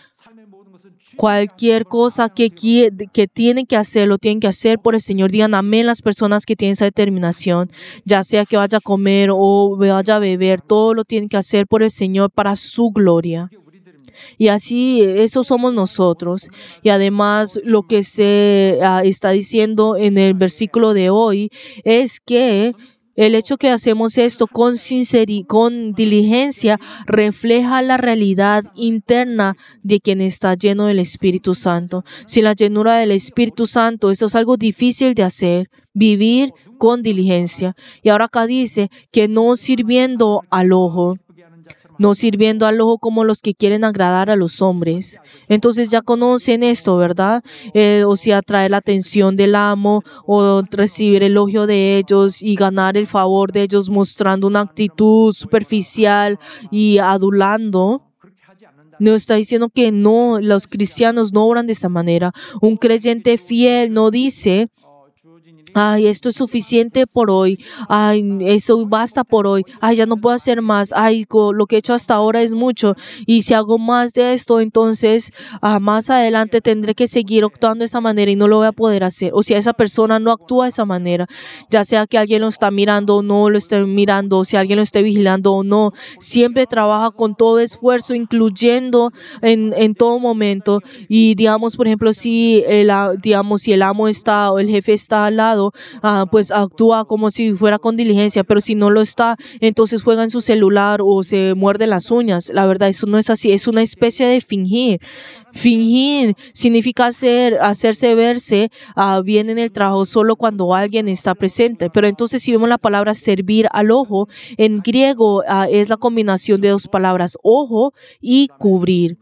Cualquier cosa que, quie- que tienen que hacer, lo tienen que hacer por el Señor. Digan amén las personas que tienen esa determinación. Ya sea que vaya a comer o vaya a beber, todo lo tienen que hacer por el Señor para su gloria. Y así, eso somos nosotros. Y además, lo que se ah, está diciendo en el versículo de hoy es que el hecho que hacemos esto con sinceri- con diligencia refleja la realidad interna de quien está lleno del Espíritu Santo. Sin la llenura del Espíritu Santo, eso es algo difícil de hacer, vivir con diligencia. Y ahora acá dice que no sirviendo al ojo, no sirviendo al ojo como los que quieren agradar a los hombres. Entonces ya conocen esto, ¿verdad? Eh, o sea, atraer la atención del amo o recibir elogio de ellos y ganar el favor de ellos mostrando una actitud superficial y adulando. No está diciendo que no, los cristianos no obran de esa manera. Un creyente fiel no dice: ay, esto es suficiente por hoy. Ay, eso basta por hoy. Ay, ya no puedo hacer más. Ay, co- lo que he hecho hasta ahora es mucho. Y si hago más de esto, entonces ah, más adelante tendré que seguir actuando de esa manera y no lo voy a poder hacer. O sea, esa persona no actúa de esa manera. Ya sea que alguien lo está mirando o no lo esté mirando, o si alguien lo esté vigilando o no. Siempre trabaja con todo esfuerzo, incluyendo en, en todo momento. Y digamos, por ejemplo, si el, ah, digamos, si el amo está o el jefe está al lado, ah, pues actúa como si fuera con diligencia, pero si no lo está, entonces juega en su celular o se muerde las uñas. La verdad, eso no es así, es una especie de fingir. Fingir significa hacer, hacerse verse ah, bien en el trabajo solo cuando alguien está presente. Pero entonces si vemos la palabra servir al ojo, en griego ah, es la combinación de dos palabras, ojo y cubrir.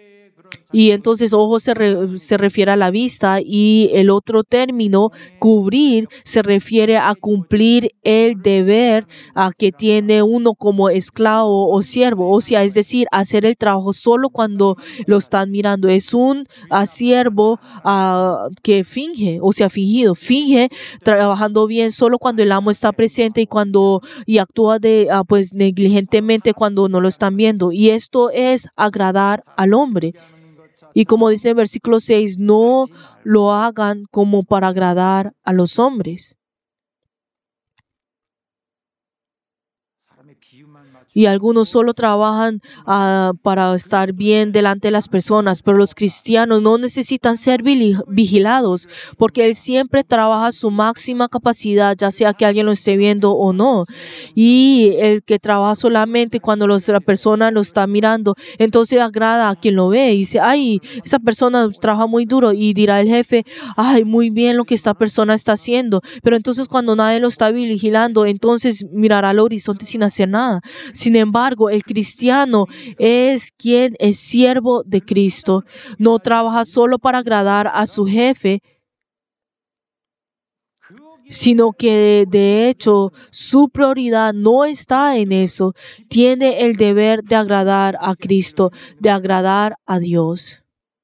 Y entonces ojo se, re- se refiere a la vista y el otro término, cubrir, se refiere a cumplir el deber a que tiene uno como esclavo o siervo. O sea, es decir, hacer el trabajo solo cuando lo están mirando. Es un ah, siervo ah, que finge, o sea, fingido. Finge trabajando bien solo cuando el amo está presente y cuando y actúa de ah, pues negligentemente cuando no lo están viendo. Y esto es agradar al hombre. Y como dice el versículo seis, no lo hagan como para agradar a los hombres. Y algunos solo trabajan ah, para estar bien delante de las personas, pero los cristianos no necesitan ser vili- vigilados porque Él siempre trabaja a su máxima capacidad, ya sea que alguien lo esté viendo o no. Y el que trabaja solamente cuando los- la persona lo está mirando, entonces agrada a quien lo ve y dice: ay, esa persona trabaja muy duro, y dirá el jefe: ay, muy bien lo que esta persona está haciendo. Pero entonces cuando nadie lo está vigilando, entonces mirará al horizonte sin hacer nada. Sin embargo, el cristiano es quien es siervo de Cristo. No trabaja solo para agradar a su jefe, sino que de hecho su prioridad no está en eso. Tiene el deber de agradar a Cristo, de agradar a Dios.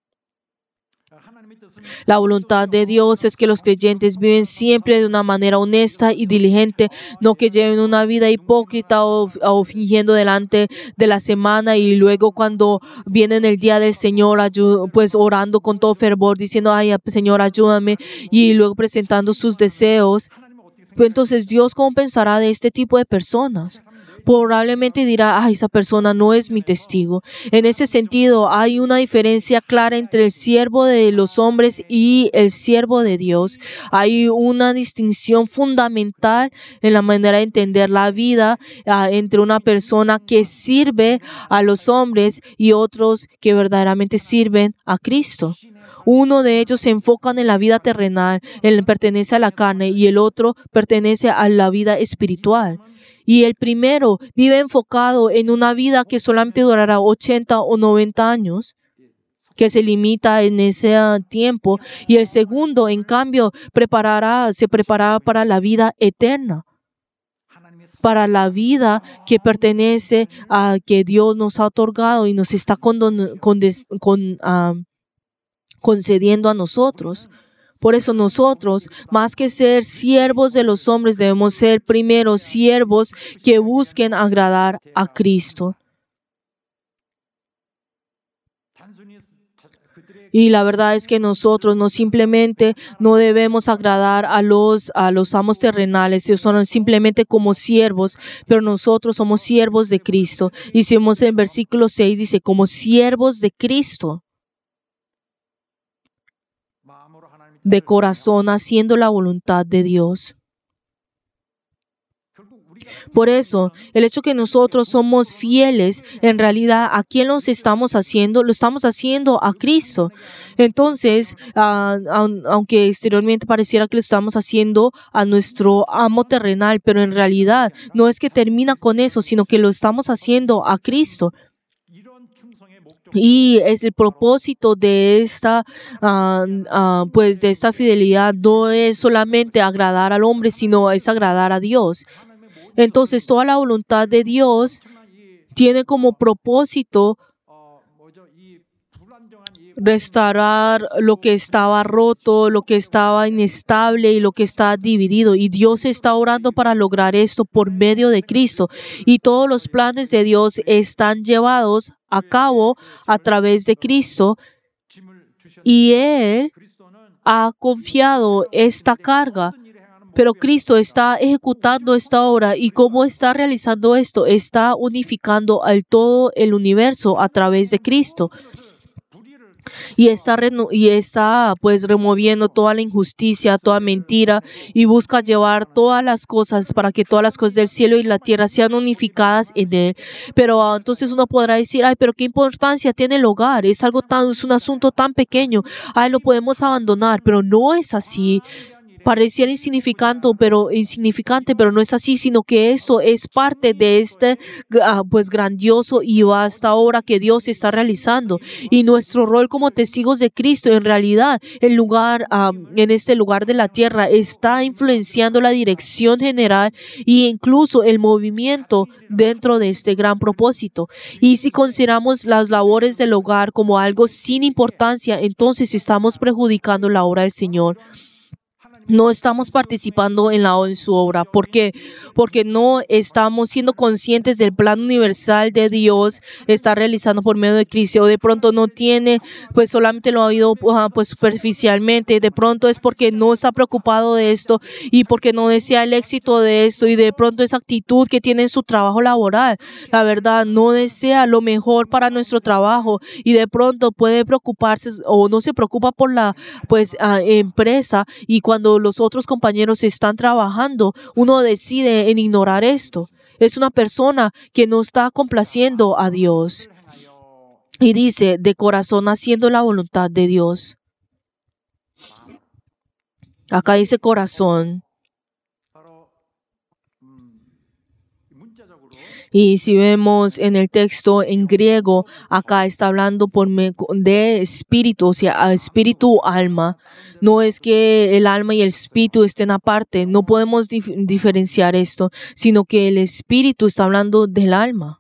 La voluntad de Dios es que los creyentes viven siempre de una manera honesta y diligente, no que lleven una vida hipócrita o, o fingiendo delante de la semana y luego cuando viene el día del Señor, ayu- pues orando con todo fervor, diciendo: ay, Señor, ayúdame, y luego presentando sus deseos. Pues entonces, Dios, ¿cómo pensará de este tipo de personas? Probablemente dirá: ay, esa persona no es mi testigo. En ese sentido, hay una diferencia clara entre el siervo de los hombres y el siervo de Dios. Hay una distinción fundamental en la manera de entender la vida uh, entre una persona que sirve a los hombres y otros que verdaderamente sirven a Cristo. Uno de ellos se enfoca en la vida terrenal, él pertenece a la carne y el otro pertenece a la vida espiritual. Y el primero vive enfocado en una vida que solamente durará ochenta o noventa años, que se limita en ese tiempo. Y el segundo, en cambio, preparará, se preparará para la vida eterna, para la vida que pertenece a que Dios nos ha otorgado y nos está condon, condes, con, uh, concediendo a nosotros. Por eso nosotros, más que ser siervos de los hombres, debemos ser primero siervos que busquen agradar a Cristo. Y la verdad es que nosotros no simplemente no debemos agradar a los, a los amos terrenales, ellos son simplemente como siervos, pero nosotros somos siervos de Cristo. Y si vemos en el versículo seis, dice, como siervos de Cristo, de corazón, haciendo la voluntad de Dios. Por eso, el hecho que nosotros somos fieles, en realidad, ¿a quién los estamos haciendo? Lo estamos haciendo a Cristo. Entonces, uh, aunque exteriormente pareciera que lo estamos haciendo a nuestro amo terrenal, pero en realidad no es que termina con eso, sino que lo estamos haciendo a Cristo. Y es el propósito de esta, uh, uh, pues de esta fidelidad no es solamente agradar al hombre, sino es agradar a Dios. Entonces, toda la voluntad de Dios tiene como propósito restaurar lo que estaba roto, lo que estaba inestable y lo que está dividido. Y Dios está orando para lograr esto por medio de Cristo. Y todos los planes de Dios están llevados a cabo a través de Cristo. Y Él ha confiado esta carga. Pero Cristo está ejecutando esta obra. ¿Y cómo está realizando esto? Está unificando al todo el universo a través de Cristo. Y está, y está pues removiendo toda la injusticia, toda mentira y busca llevar todas las cosas para que todas las cosas del cielo y la tierra sean unificadas en Él. Pero uh, entonces uno podrá decir, ay, pero qué importancia tiene el hogar, es algo tan, es un asunto tan pequeño, ay, lo podemos abandonar, pero no es así. Pareciera insignificante, pero insignificante, pero no es así, sino que esto es parte de este uh, pues grandioso y vasta obra que Dios está realizando. Y nuestro rol como testigos de Cristo, en realidad, el lugar, uh, en este lugar de la tierra, está influenciando la dirección general e incluso el movimiento dentro de este gran propósito. Y si consideramos las labores del hogar como algo sin importancia, entonces estamos perjudicando la obra del Señor. No estamos participando en, la, en su obra. ¿Por qué? Porque no estamos siendo conscientes del plan universal de Dios está realizando por medio de Cristo. O de pronto no tiene, pues solamente lo ha oído uh, pues superficialmente. De pronto es porque no está preocupado de esto y porque no desea el éxito de esto. Y de pronto esa actitud que tiene en su trabajo laboral, la verdad, no desea lo mejor para nuestro trabajo. Y de pronto puede preocuparse o no se preocupa por la pues uh, empresa. Y cuando los otros compañeros están trabajando, uno decide en ignorar esto. Es una persona que no está complaciendo a Dios. Y dice, de corazón haciendo la voluntad de Dios. Acá dice corazón. Y si vemos en el texto en griego, acá está hablando por de espíritu, o sea, espíritu, alma. No es que el alma y el espíritu estén aparte, no podemos dif- diferenciar esto, sino que el espíritu está hablando del alma.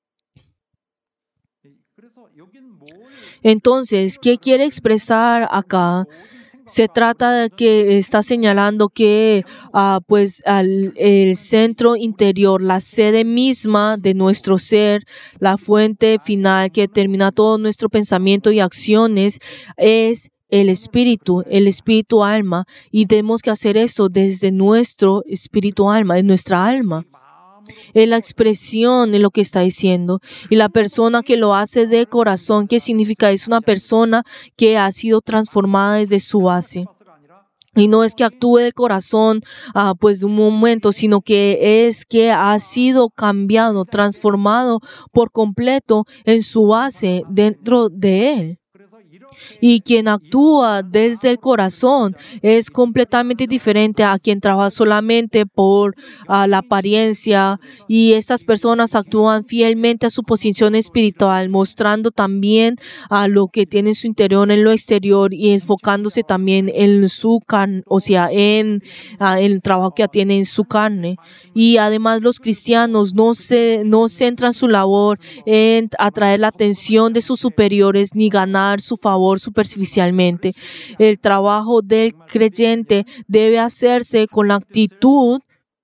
Entonces, ¿qué quiere expresar acá? Se trata de que está señalando que uh, pues al, el centro interior, la sede misma de nuestro ser, la fuente final que determina todo nuestro pensamiento y acciones es el espíritu, el espíritu alma. Y tenemos que hacer esto desde nuestro espíritu alma, en nuestra alma. Es la expresión de lo que está diciendo. Y la persona que lo hace de corazón, ¿qué significa? Es una persona que ha sido transformada desde su base. Y no es que actúe de corazón uh, pues de un momento, sino que es que ha sido cambiado, transformado por completo en su base dentro de él. Y quien actúa desde el corazón es completamente diferente a quien trabaja solamente por uh, la apariencia. Y estas personas actúan fielmente a su posición espiritual, mostrando también a uh, lo que tiene en su interior en lo exterior y enfocándose también en su carne, o sea, en, uh, en el trabajo que tiene en su carne. Y además los cristianos no, se, no centran su labor en atraer la atención de sus superiores ni ganar su favor superficialmente. El trabajo del creyente debe hacerse con la actitud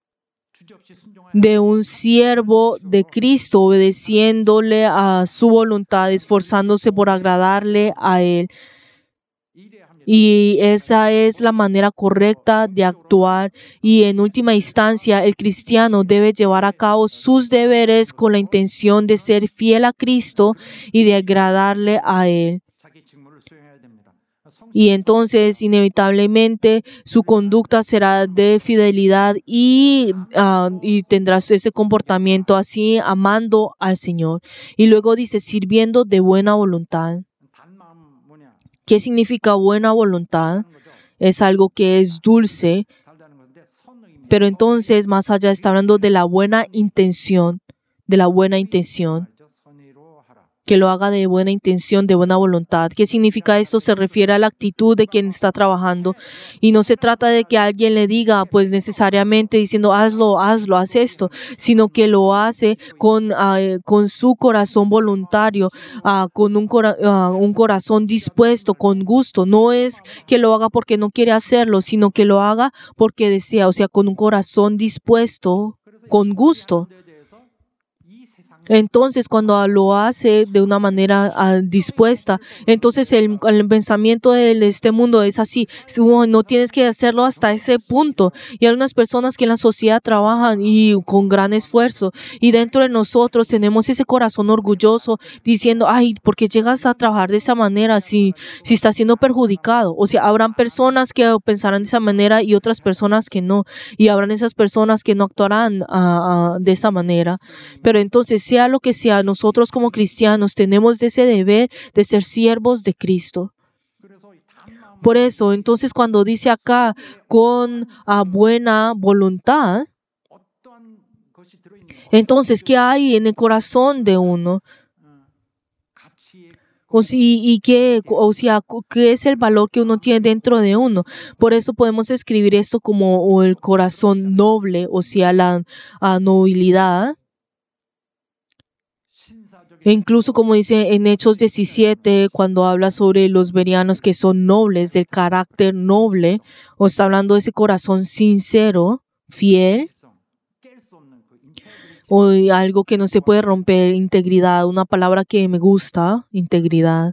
de un siervo de Cristo, obedeciéndole a su voluntad, esforzándose por agradarle a Él. Y esa es la manera correcta de actuar. Y en última instancia, el cristiano debe llevar a cabo sus deberes con la intención de ser fiel a Cristo y de agradarle a Él. Y entonces, inevitablemente, su conducta será de fidelidad y, uh, y tendrás ese comportamiento así, amando al Señor. Y luego dice, sirviendo de buena voluntad. ¿Qué significa buena voluntad? Es algo que es dulce, pero entonces, más allá, está hablando de la buena intención, de la buena intención. Que lo haga de buena intención, de buena voluntad. ¿Qué significa esto? Se refiere a la actitud de quien está trabajando. Y no se trata de que alguien le diga, pues necesariamente diciendo, hazlo, hazlo, haz esto, sino que lo hace con, uh, con su corazón voluntario, uh, con un, cora uh, un corazón dispuesto, con gusto. No es que lo haga porque no quiere hacerlo, sino que lo haga porque desea, o sea, con un corazón dispuesto, con gusto. Entonces, cuando lo hace de una manera uh, dispuesta, entonces el, el pensamiento de este mundo es así, no tienes que hacerlo hasta ese punto. Y hay unas personas que en la sociedad trabajan y con gran esfuerzo, y dentro de nosotros tenemos ese corazón orgulloso diciendo, ay, ¿por qué llegas a trabajar de esa manera si, si estás siendo perjudicado? O sea, habrán personas que pensarán de esa manera y otras personas que no, y habrán esas personas que no actuarán uh, uh, de esa manera. Pero entonces, sea lo que sea, nosotros como cristianos tenemos ese deber de ser siervos de Cristo. Por eso, entonces, cuando dice acá con uh, buena voluntad, entonces, ¿qué hay en el corazón de uno? O sea, y qué, o sea, qué es el valor que uno tiene dentro de uno. Por eso podemos escribir esto como el corazón noble, o sea, la uh, nobilidad. E incluso como dice en Hechos diecisiete, cuando habla sobre los bereanos que son nobles, del carácter noble, o está hablando de ese corazón sincero, fiel, o algo que no se puede romper, integridad, una palabra que me gusta, integridad.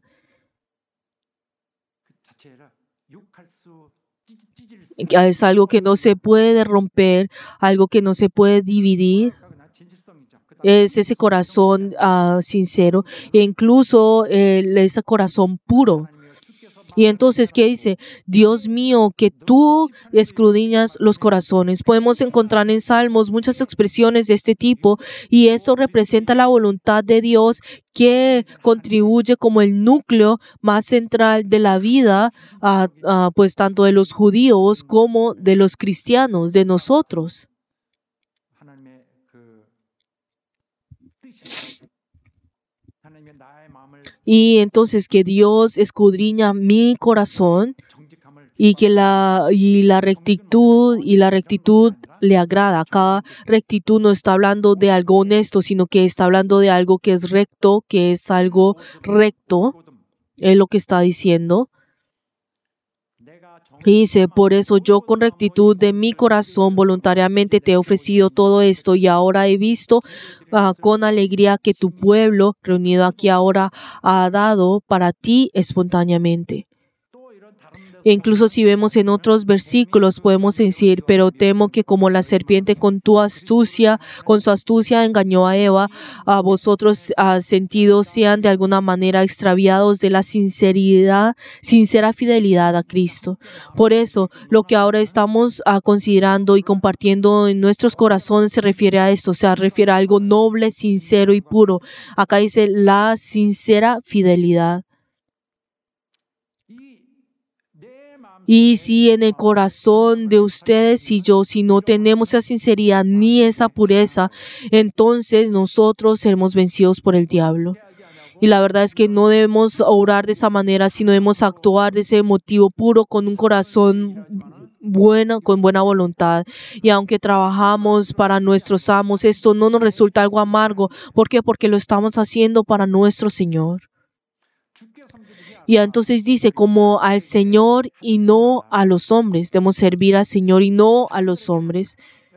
Es algo que no se puede romper, algo que no se puede dividir. Es ese corazón uh, sincero e incluso eh, ese corazón puro. Y entonces, ¿qué dice? Dios mío, que tú escudriñas los corazones. Podemos encontrar en Salmos muchas expresiones de este tipo y eso representa la voluntad de Dios que contribuye como el núcleo más central de la vida, uh, uh, pues tanto de los judíos como de los cristianos, de nosotros. Y entonces que Dios escudriña mi corazón y que la, y la rectitud y la rectitud le agrada. Acá rectitud no está hablando de algo honesto, sino que está hablando de algo que es recto, que es algo recto. Es lo que está diciendo. Y dice, por eso yo con rectitud de mi corazón voluntariamente te he ofrecido todo esto y ahora he visto uh, con alegría que tu pueblo reunido aquí ahora ha dado para ti espontáneamente. E incluso si vemos en otros versículos podemos decir, pero temo que como la serpiente con tu astucia, con su astucia engañó a Eva, a vosotros a sentidos sean de alguna manera extraviados de la sinceridad, sincera fidelidad a Cristo. Por eso, lo que ahora estamos uh, considerando y compartiendo en nuestros corazones se refiere a esto, o sea, refiere a algo noble, sincero y puro. Acá dice la sincera fidelidad. Y si en el corazón de ustedes y yo, si no tenemos esa sinceridad ni esa pureza, entonces nosotros seremos vencidos por el diablo. Y la verdad es que no debemos orar de esa manera, sino debemos actuar de ese motivo puro con un corazón bueno, con buena voluntad. Y aunque trabajamos para nuestros amos, esto no nos resulta algo amargo. ¿Por qué? Porque lo estamos haciendo para nuestro Señor. Y entonces dice, como al Señor y no a los hombres. Debemos servir al Señor y no a los hombres.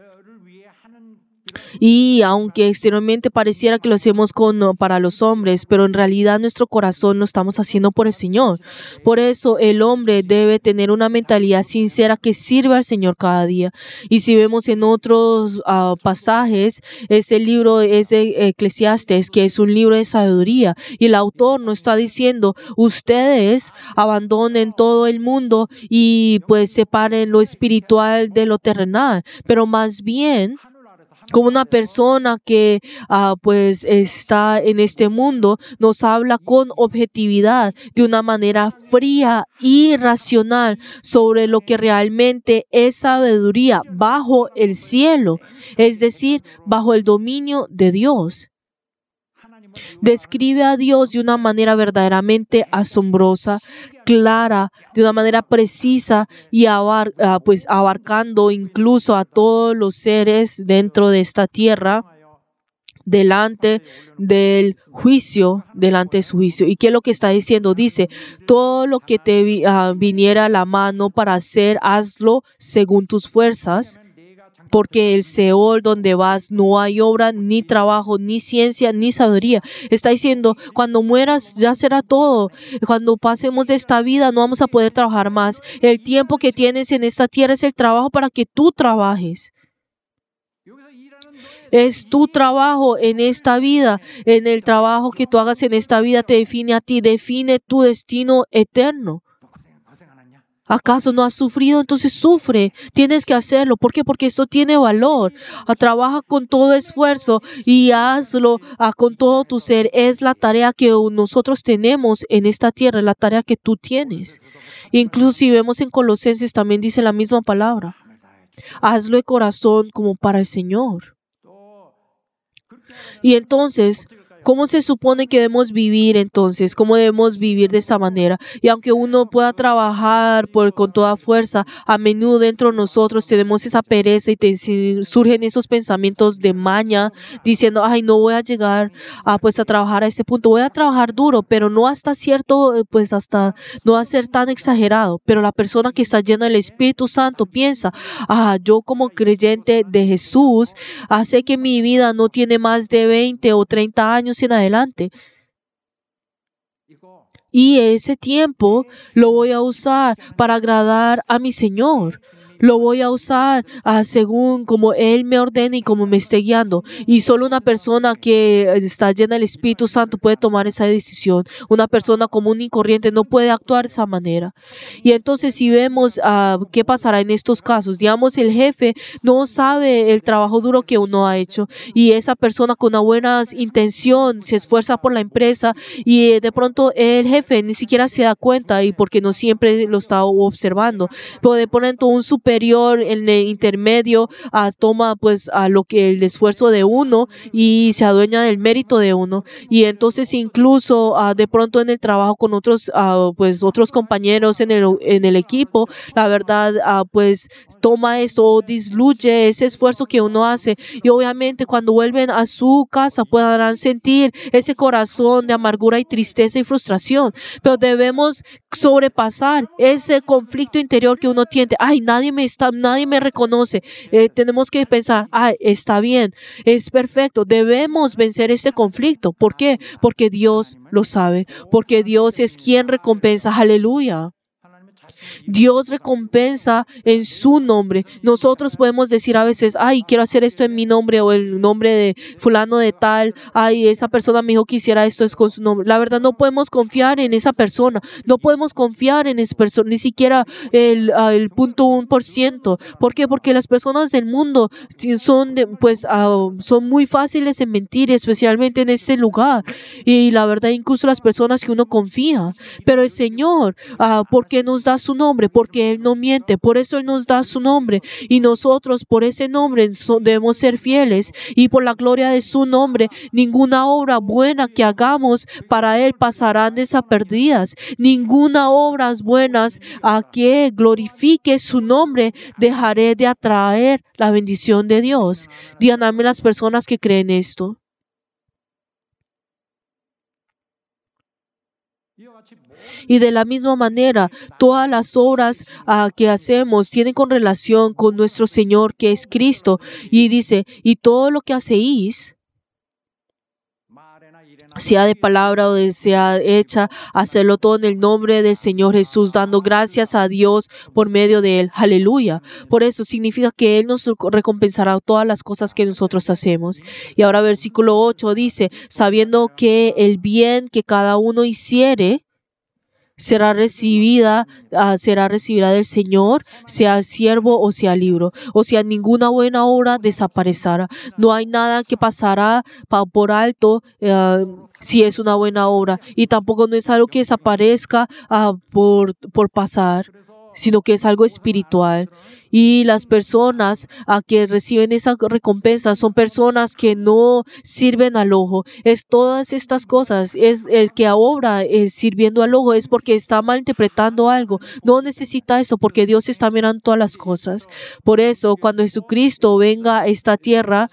Y aunque exteriormente pareciera que lo hacemos con, para los hombres, pero en realidad nuestro corazón lo estamos haciendo por el Señor. Por eso el hombre debe tener una mentalidad sincera que sirva al Señor cada día. Y si vemos en otros uh, pasajes, ese libro es de Eclesiastes, que es un libro de sabiduría. Y el autor nos está diciendo, ustedes abandonen todo el mundo y pues separen lo espiritual de lo terrenal. Pero más bien, como una persona que uh, pues está en este mundo, nos habla con objetividad, de una manera fría y racional sobre lo que realmente es sabiduría bajo el cielo, es decir, bajo el dominio de Dios. Describe a Dios de una manera verdaderamente asombrosa, clara, de una manera precisa y abar, uh, pues abarcando incluso a todos los seres dentro de esta tierra, delante del juicio, delante de su juicio. ¿Y qué es lo que está diciendo? Dice, todo lo que te uh, viniera a la mano para hacer, hazlo según tus fuerzas. Porque el Seol donde vas no hay obra, ni trabajo, ni ciencia, ni sabiduría. Está diciendo, cuando mueras ya será todo. Cuando pasemos de esta vida no vamos a poder trabajar más. El tiempo que tienes en esta tierra es el trabajo para que tú trabajes. Es tu trabajo en esta vida. En el trabajo que tú hagas en esta vida te define a ti, define tu destino eterno. ¿Acaso no has sufrido? Entonces sufre. Tienes que hacerlo. ¿Por qué? Porque esto tiene valor. Trabaja con todo esfuerzo y hazlo con todo tu ser. Es la tarea que nosotros tenemos en esta tierra, la tarea que tú tienes. Incluso si vemos en Colosenses también dice la misma palabra. Hazlo de corazón como para el Señor. Y entonces, ¿cómo se supone que debemos vivir entonces? ¿Cómo debemos vivir de esa manera? Y aunque uno pueda trabajar por, con toda fuerza, a menudo dentro de nosotros tenemos esa pereza y te, surgen esos pensamientos de maña diciendo, ay, no voy a llegar a, pues, a trabajar a este punto. Voy a trabajar duro, pero no hasta cierto, pues hasta no va a ser tan exagerado. Pero la persona que está llena del Espíritu Santo piensa, ah, yo como creyente de Jesús, ah, sé que mi vida no tiene más de veinte o treinta años en adelante. Y ese tiempo lo voy a usar para agradar a mi Señor. Lo voy a usar uh, según como Él me ordene y como me esté guiando. Y solo una persona que está llena del Espíritu Santo puede tomar esa decisión. Una persona común y corriente no puede actuar de esa manera. Y entonces si vemos uh, qué pasará en estos casos, digamos el jefe no sabe el trabajo duro que uno ha hecho y esa persona con una buena intención se esfuerza por la empresa y de pronto el jefe ni siquiera se da cuenta y porque no siempre lo está observando. Pero de pronto un super superior, en el intermedio, uh, toma pues a uh, lo que el esfuerzo de uno y se adueña del mérito de uno. Y entonces incluso uh, de pronto en el trabajo con otros uh, pues otros compañeros en el, en el equipo, la verdad uh, pues toma esto o disluye ese esfuerzo que uno hace. Y obviamente cuando vuelven a su casa podrán sentir ese corazón de amargura y tristeza y frustración. Pero debemos sobrepasar ese conflicto interior que uno tiene. Ay, nadie me está, nadie me reconoce. Eh, tenemos que pensar, ay, está bien, es perfecto. Debemos vencer este conflicto. ¿Por qué? Porque Dios lo sabe. Porque Dios es quien recompensa. Aleluya. Dios recompensa en su nombre. Nosotros podemos decir a veces, ay, quiero hacer esto en mi nombre o el nombre de fulano de tal. Ay, esa persona me dijo que hiciera esto es con su nombre. La verdad, no podemos confiar en esa persona. No podemos confiar en esa persona, ni siquiera el, uh, el punto un por ciento. ¿Por qué? Porque las personas del mundo son, de, pues, uh, son muy fáciles en mentir, especialmente en este lugar. Y la verdad, incluso las personas que uno confía. Pero el Señor, uh, porque nos da su su nombre, porque Él no miente. Por eso Él nos da su nombre. Y nosotros por ese nombre so- debemos ser fieles. Y por la gloria de su nombre, ninguna obra buena que hagamos para Él pasarán desaperdidas. Ninguna obra buena a que glorifique su nombre dejaré de atraer la bendición de Dios. Díganme las personas que creen esto. Y de la misma manera, todas las obras uh, que hacemos tienen con relación con nuestro Señor, que es Cristo. Y dice, y todo lo que hacéis, sea de palabra o de sea hecha, hacerlo todo en el nombre del Señor Jesús, dando gracias a Dios por medio de Él. Aleluya. Por eso significa que Él nos recompensará todas las cosas que nosotros hacemos. Y ahora versículo ocho dice, sabiendo que el bien que cada uno hiciere, será recibida, uh, será recibida del Señor, sea siervo o sea libro. O sea, ninguna buena obra desaparecerá. No hay nada que pasará pa, por alto uh, si es una buena obra. Y tampoco no es algo que desaparezca uh, por, por pasar, sino que es algo espiritual. Y las personas a que reciben esa recompensa son personas que no sirven al ojo. Es todas estas cosas. Es el que obra es sirviendo al ojo, es porque está malinterpretando algo. No necesita eso, porque Dios está mirando todas las cosas. Por eso, cuando Jesucristo venga a esta tierra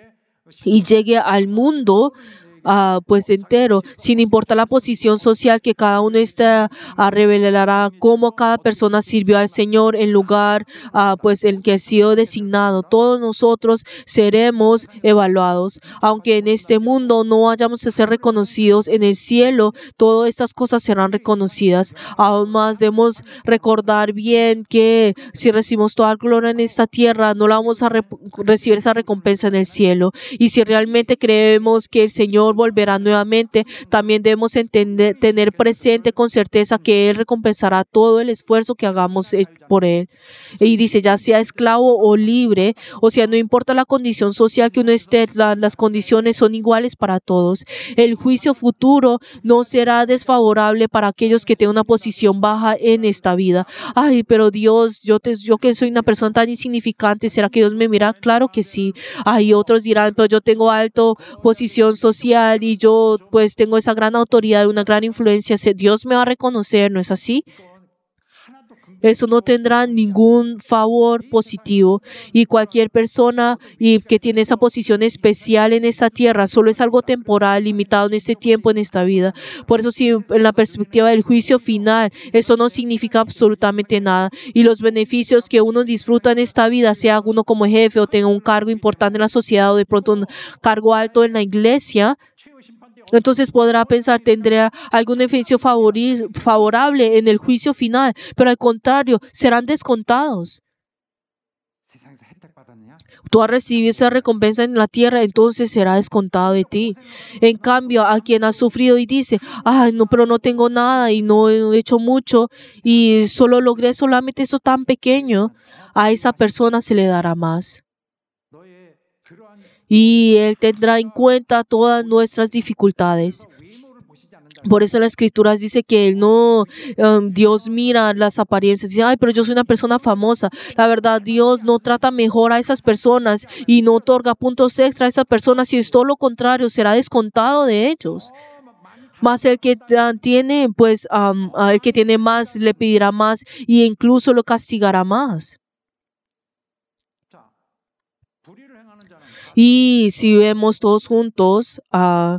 y llegue al mundo, Uh, pues entero, sin importar la posición social que cada uno está, uh, revelará cómo cada persona sirvió al Señor en lugar uh, pues el que ha sido designado. Todos nosotros seremos evaluados, aunque en este mundo no vayamos a ser reconocidos. En el cielo todas estas cosas serán reconocidas. Aún más debemos recordar bien que si recibimos toda gloria en esta tierra, no la vamos a re- recibir esa recompensa en el cielo. Y si realmente creemos que el Señor volverá nuevamente, también debemos entender, tener presente con certeza que Él recompensará todo el esfuerzo que hagamos por Él. Y dice, ya sea esclavo o libre, o sea, no importa la condición social que uno esté, la, las condiciones son iguales para todos. El juicio futuro no será desfavorable para aquellos que tengan una posición baja en esta vida. Ay, pero Dios, yo, te, yo que soy una persona tan insignificante, ¿será que Dios me mira? Claro que sí. Ay, otros dirán, pero yo tengo alta posición social y yo pues tengo esa gran autoridad, una gran influencia. Dios me va a reconocer, ¿no es así? Eso no tendrá ningún favor positivo. Y cualquier persona y que tiene esa posición especial en esta tierra solo es algo temporal, limitado en este tiempo, en esta vida. Por eso, si en la perspectiva del juicio final, eso no significa absolutamente nada. Y los beneficios que uno disfruta en esta vida, sea uno como jefe o tenga un cargo importante en la sociedad o de pronto un cargo alto en la iglesia, entonces podrá pensar, tendrá algún beneficio favorable en el juicio final, pero al contrario, serán descontados. Tú has recibido esa recompensa en la tierra, entonces será descontado de ti. En cambio, a quien ha sufrido y dice, ay, no, pero no tengo nada y no he hecho mucho y solo logré solamente eso tan pequeño, a esa persona se le dará más. Y Él tendrá en cuenta todas nuestras dificultades. Por eso en las Escrituras dice que Él no, um, Dios mira las apariencias. Dice, ay, pero yo soy una persona famosa. La verdad, Dios no trata mejor a esas personas y no otorga puntos extra a esas personas. Si es todo lo contrario, será descontado de ellos. Más el que uh, tiene, pues, um, uh, el que tiene más le pedirá más e incluso lo castigará más. Y si vemos todos juntos, uh,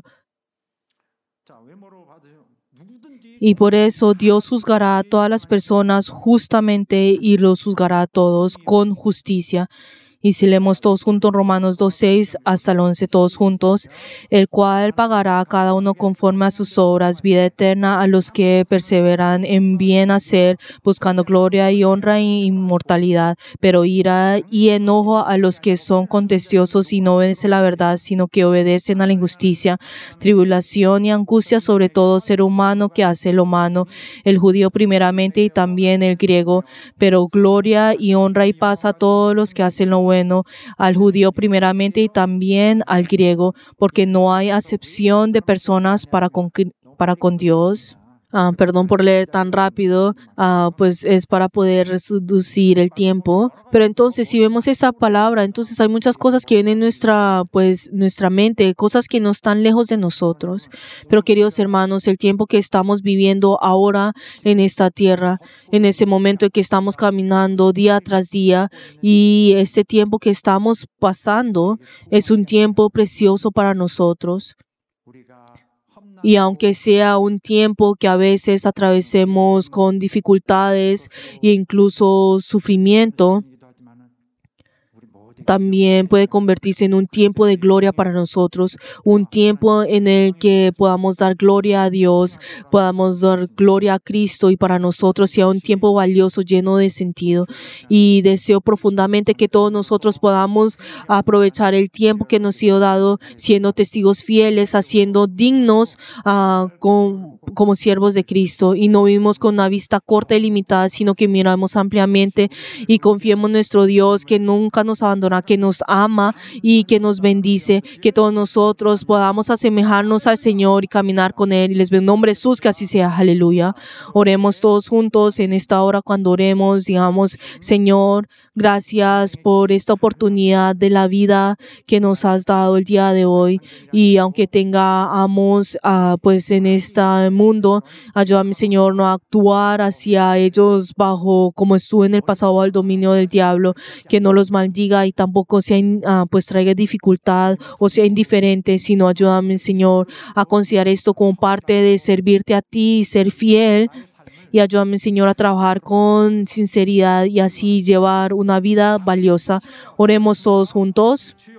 y por eso Dios juzgará a todas las personas justamente y los juzgará a todos con justicia. Y si leemos todos juntos Romanos dos, seis hasta el once, todos juntos, el cual pagará a cada uno conforme a sus obras, vida eterna a los que perseveran en bien hacer, buscando gloria y honra e inmortalidad, pero ira y enojo a los que son contenciosos y no obedecen la verdad, sino que obedecen a la injusticia, tribulación y angustia sobre todo ser humano que hace lo humano, el judío primeramente y también el griego, pero gloria y honra y paz a todos los que hacen lo bueno, al judío primeramente y también al griego, porque no hay acepción de personas para con, para con Dios. Ah, perdón por leer tan rápido, ah, pues es para poder reducir el tiempo. Pero entonces, si vemos esta palabra, entonces hay muchas cosas que vienen en nuestra, pues, nuestra mente, cosas que no están lejos de nosotros. Pero queridos hermanos, el tiempo que estamos viviendo ahora en esta tierra, en ese momento en que estamos caminando día tras día, y este tiempo que estamos pasando es un tiempo precioso para nosotros. Y aunque sea un tiempo que a veces atravesemos con dificultades e incluso sufrimiento, también puede convertirse en un tiempo de gloria para nosotros, un tiempo en el que podamos dar gloria a Dios, podamos dar gloria a Cristo y para nosotros sea un tiempo valioso, lleno de sentido. Y deseo profundamente que todos nosotros podamos aprovechar el tiempo que nos ha sido dado, siendo testigos fieles, haciendo dignos uh, con, como siervos de Cristo, y no vivimos con una vista corta y limitada, sino que miramos ampliamente y confiemos en nuestro Dios que nunca nos abandona, que nos ama y que nos bendice, que todos nosotros podamos asemejarnos al Señor y caminar con Él. Y les veo en nombre de Jesús, que así sea. Aleluya. Oremos todos juntos en esta hora. Cuando oremos, digamos: Señor, gracias por esta oportunidad de la vida que nos has dado el día de hoy. Y aunque tengamos uh, pues en este mundo, ayúdame, Señor, no a actuar hacia ellos bajo como estuve en el pasado al dominio del diablo, que no los maldiga y tampoco sea, uh, pues traiga dificultad o sea indiferente, sino ayúdame, Señor, a considerar esto como parte de servirte a ti y ser fiel. Y ayúdame, Señor, a trabajar con sinceridad y así llevar una vida valiosa. Oremos todos juntos.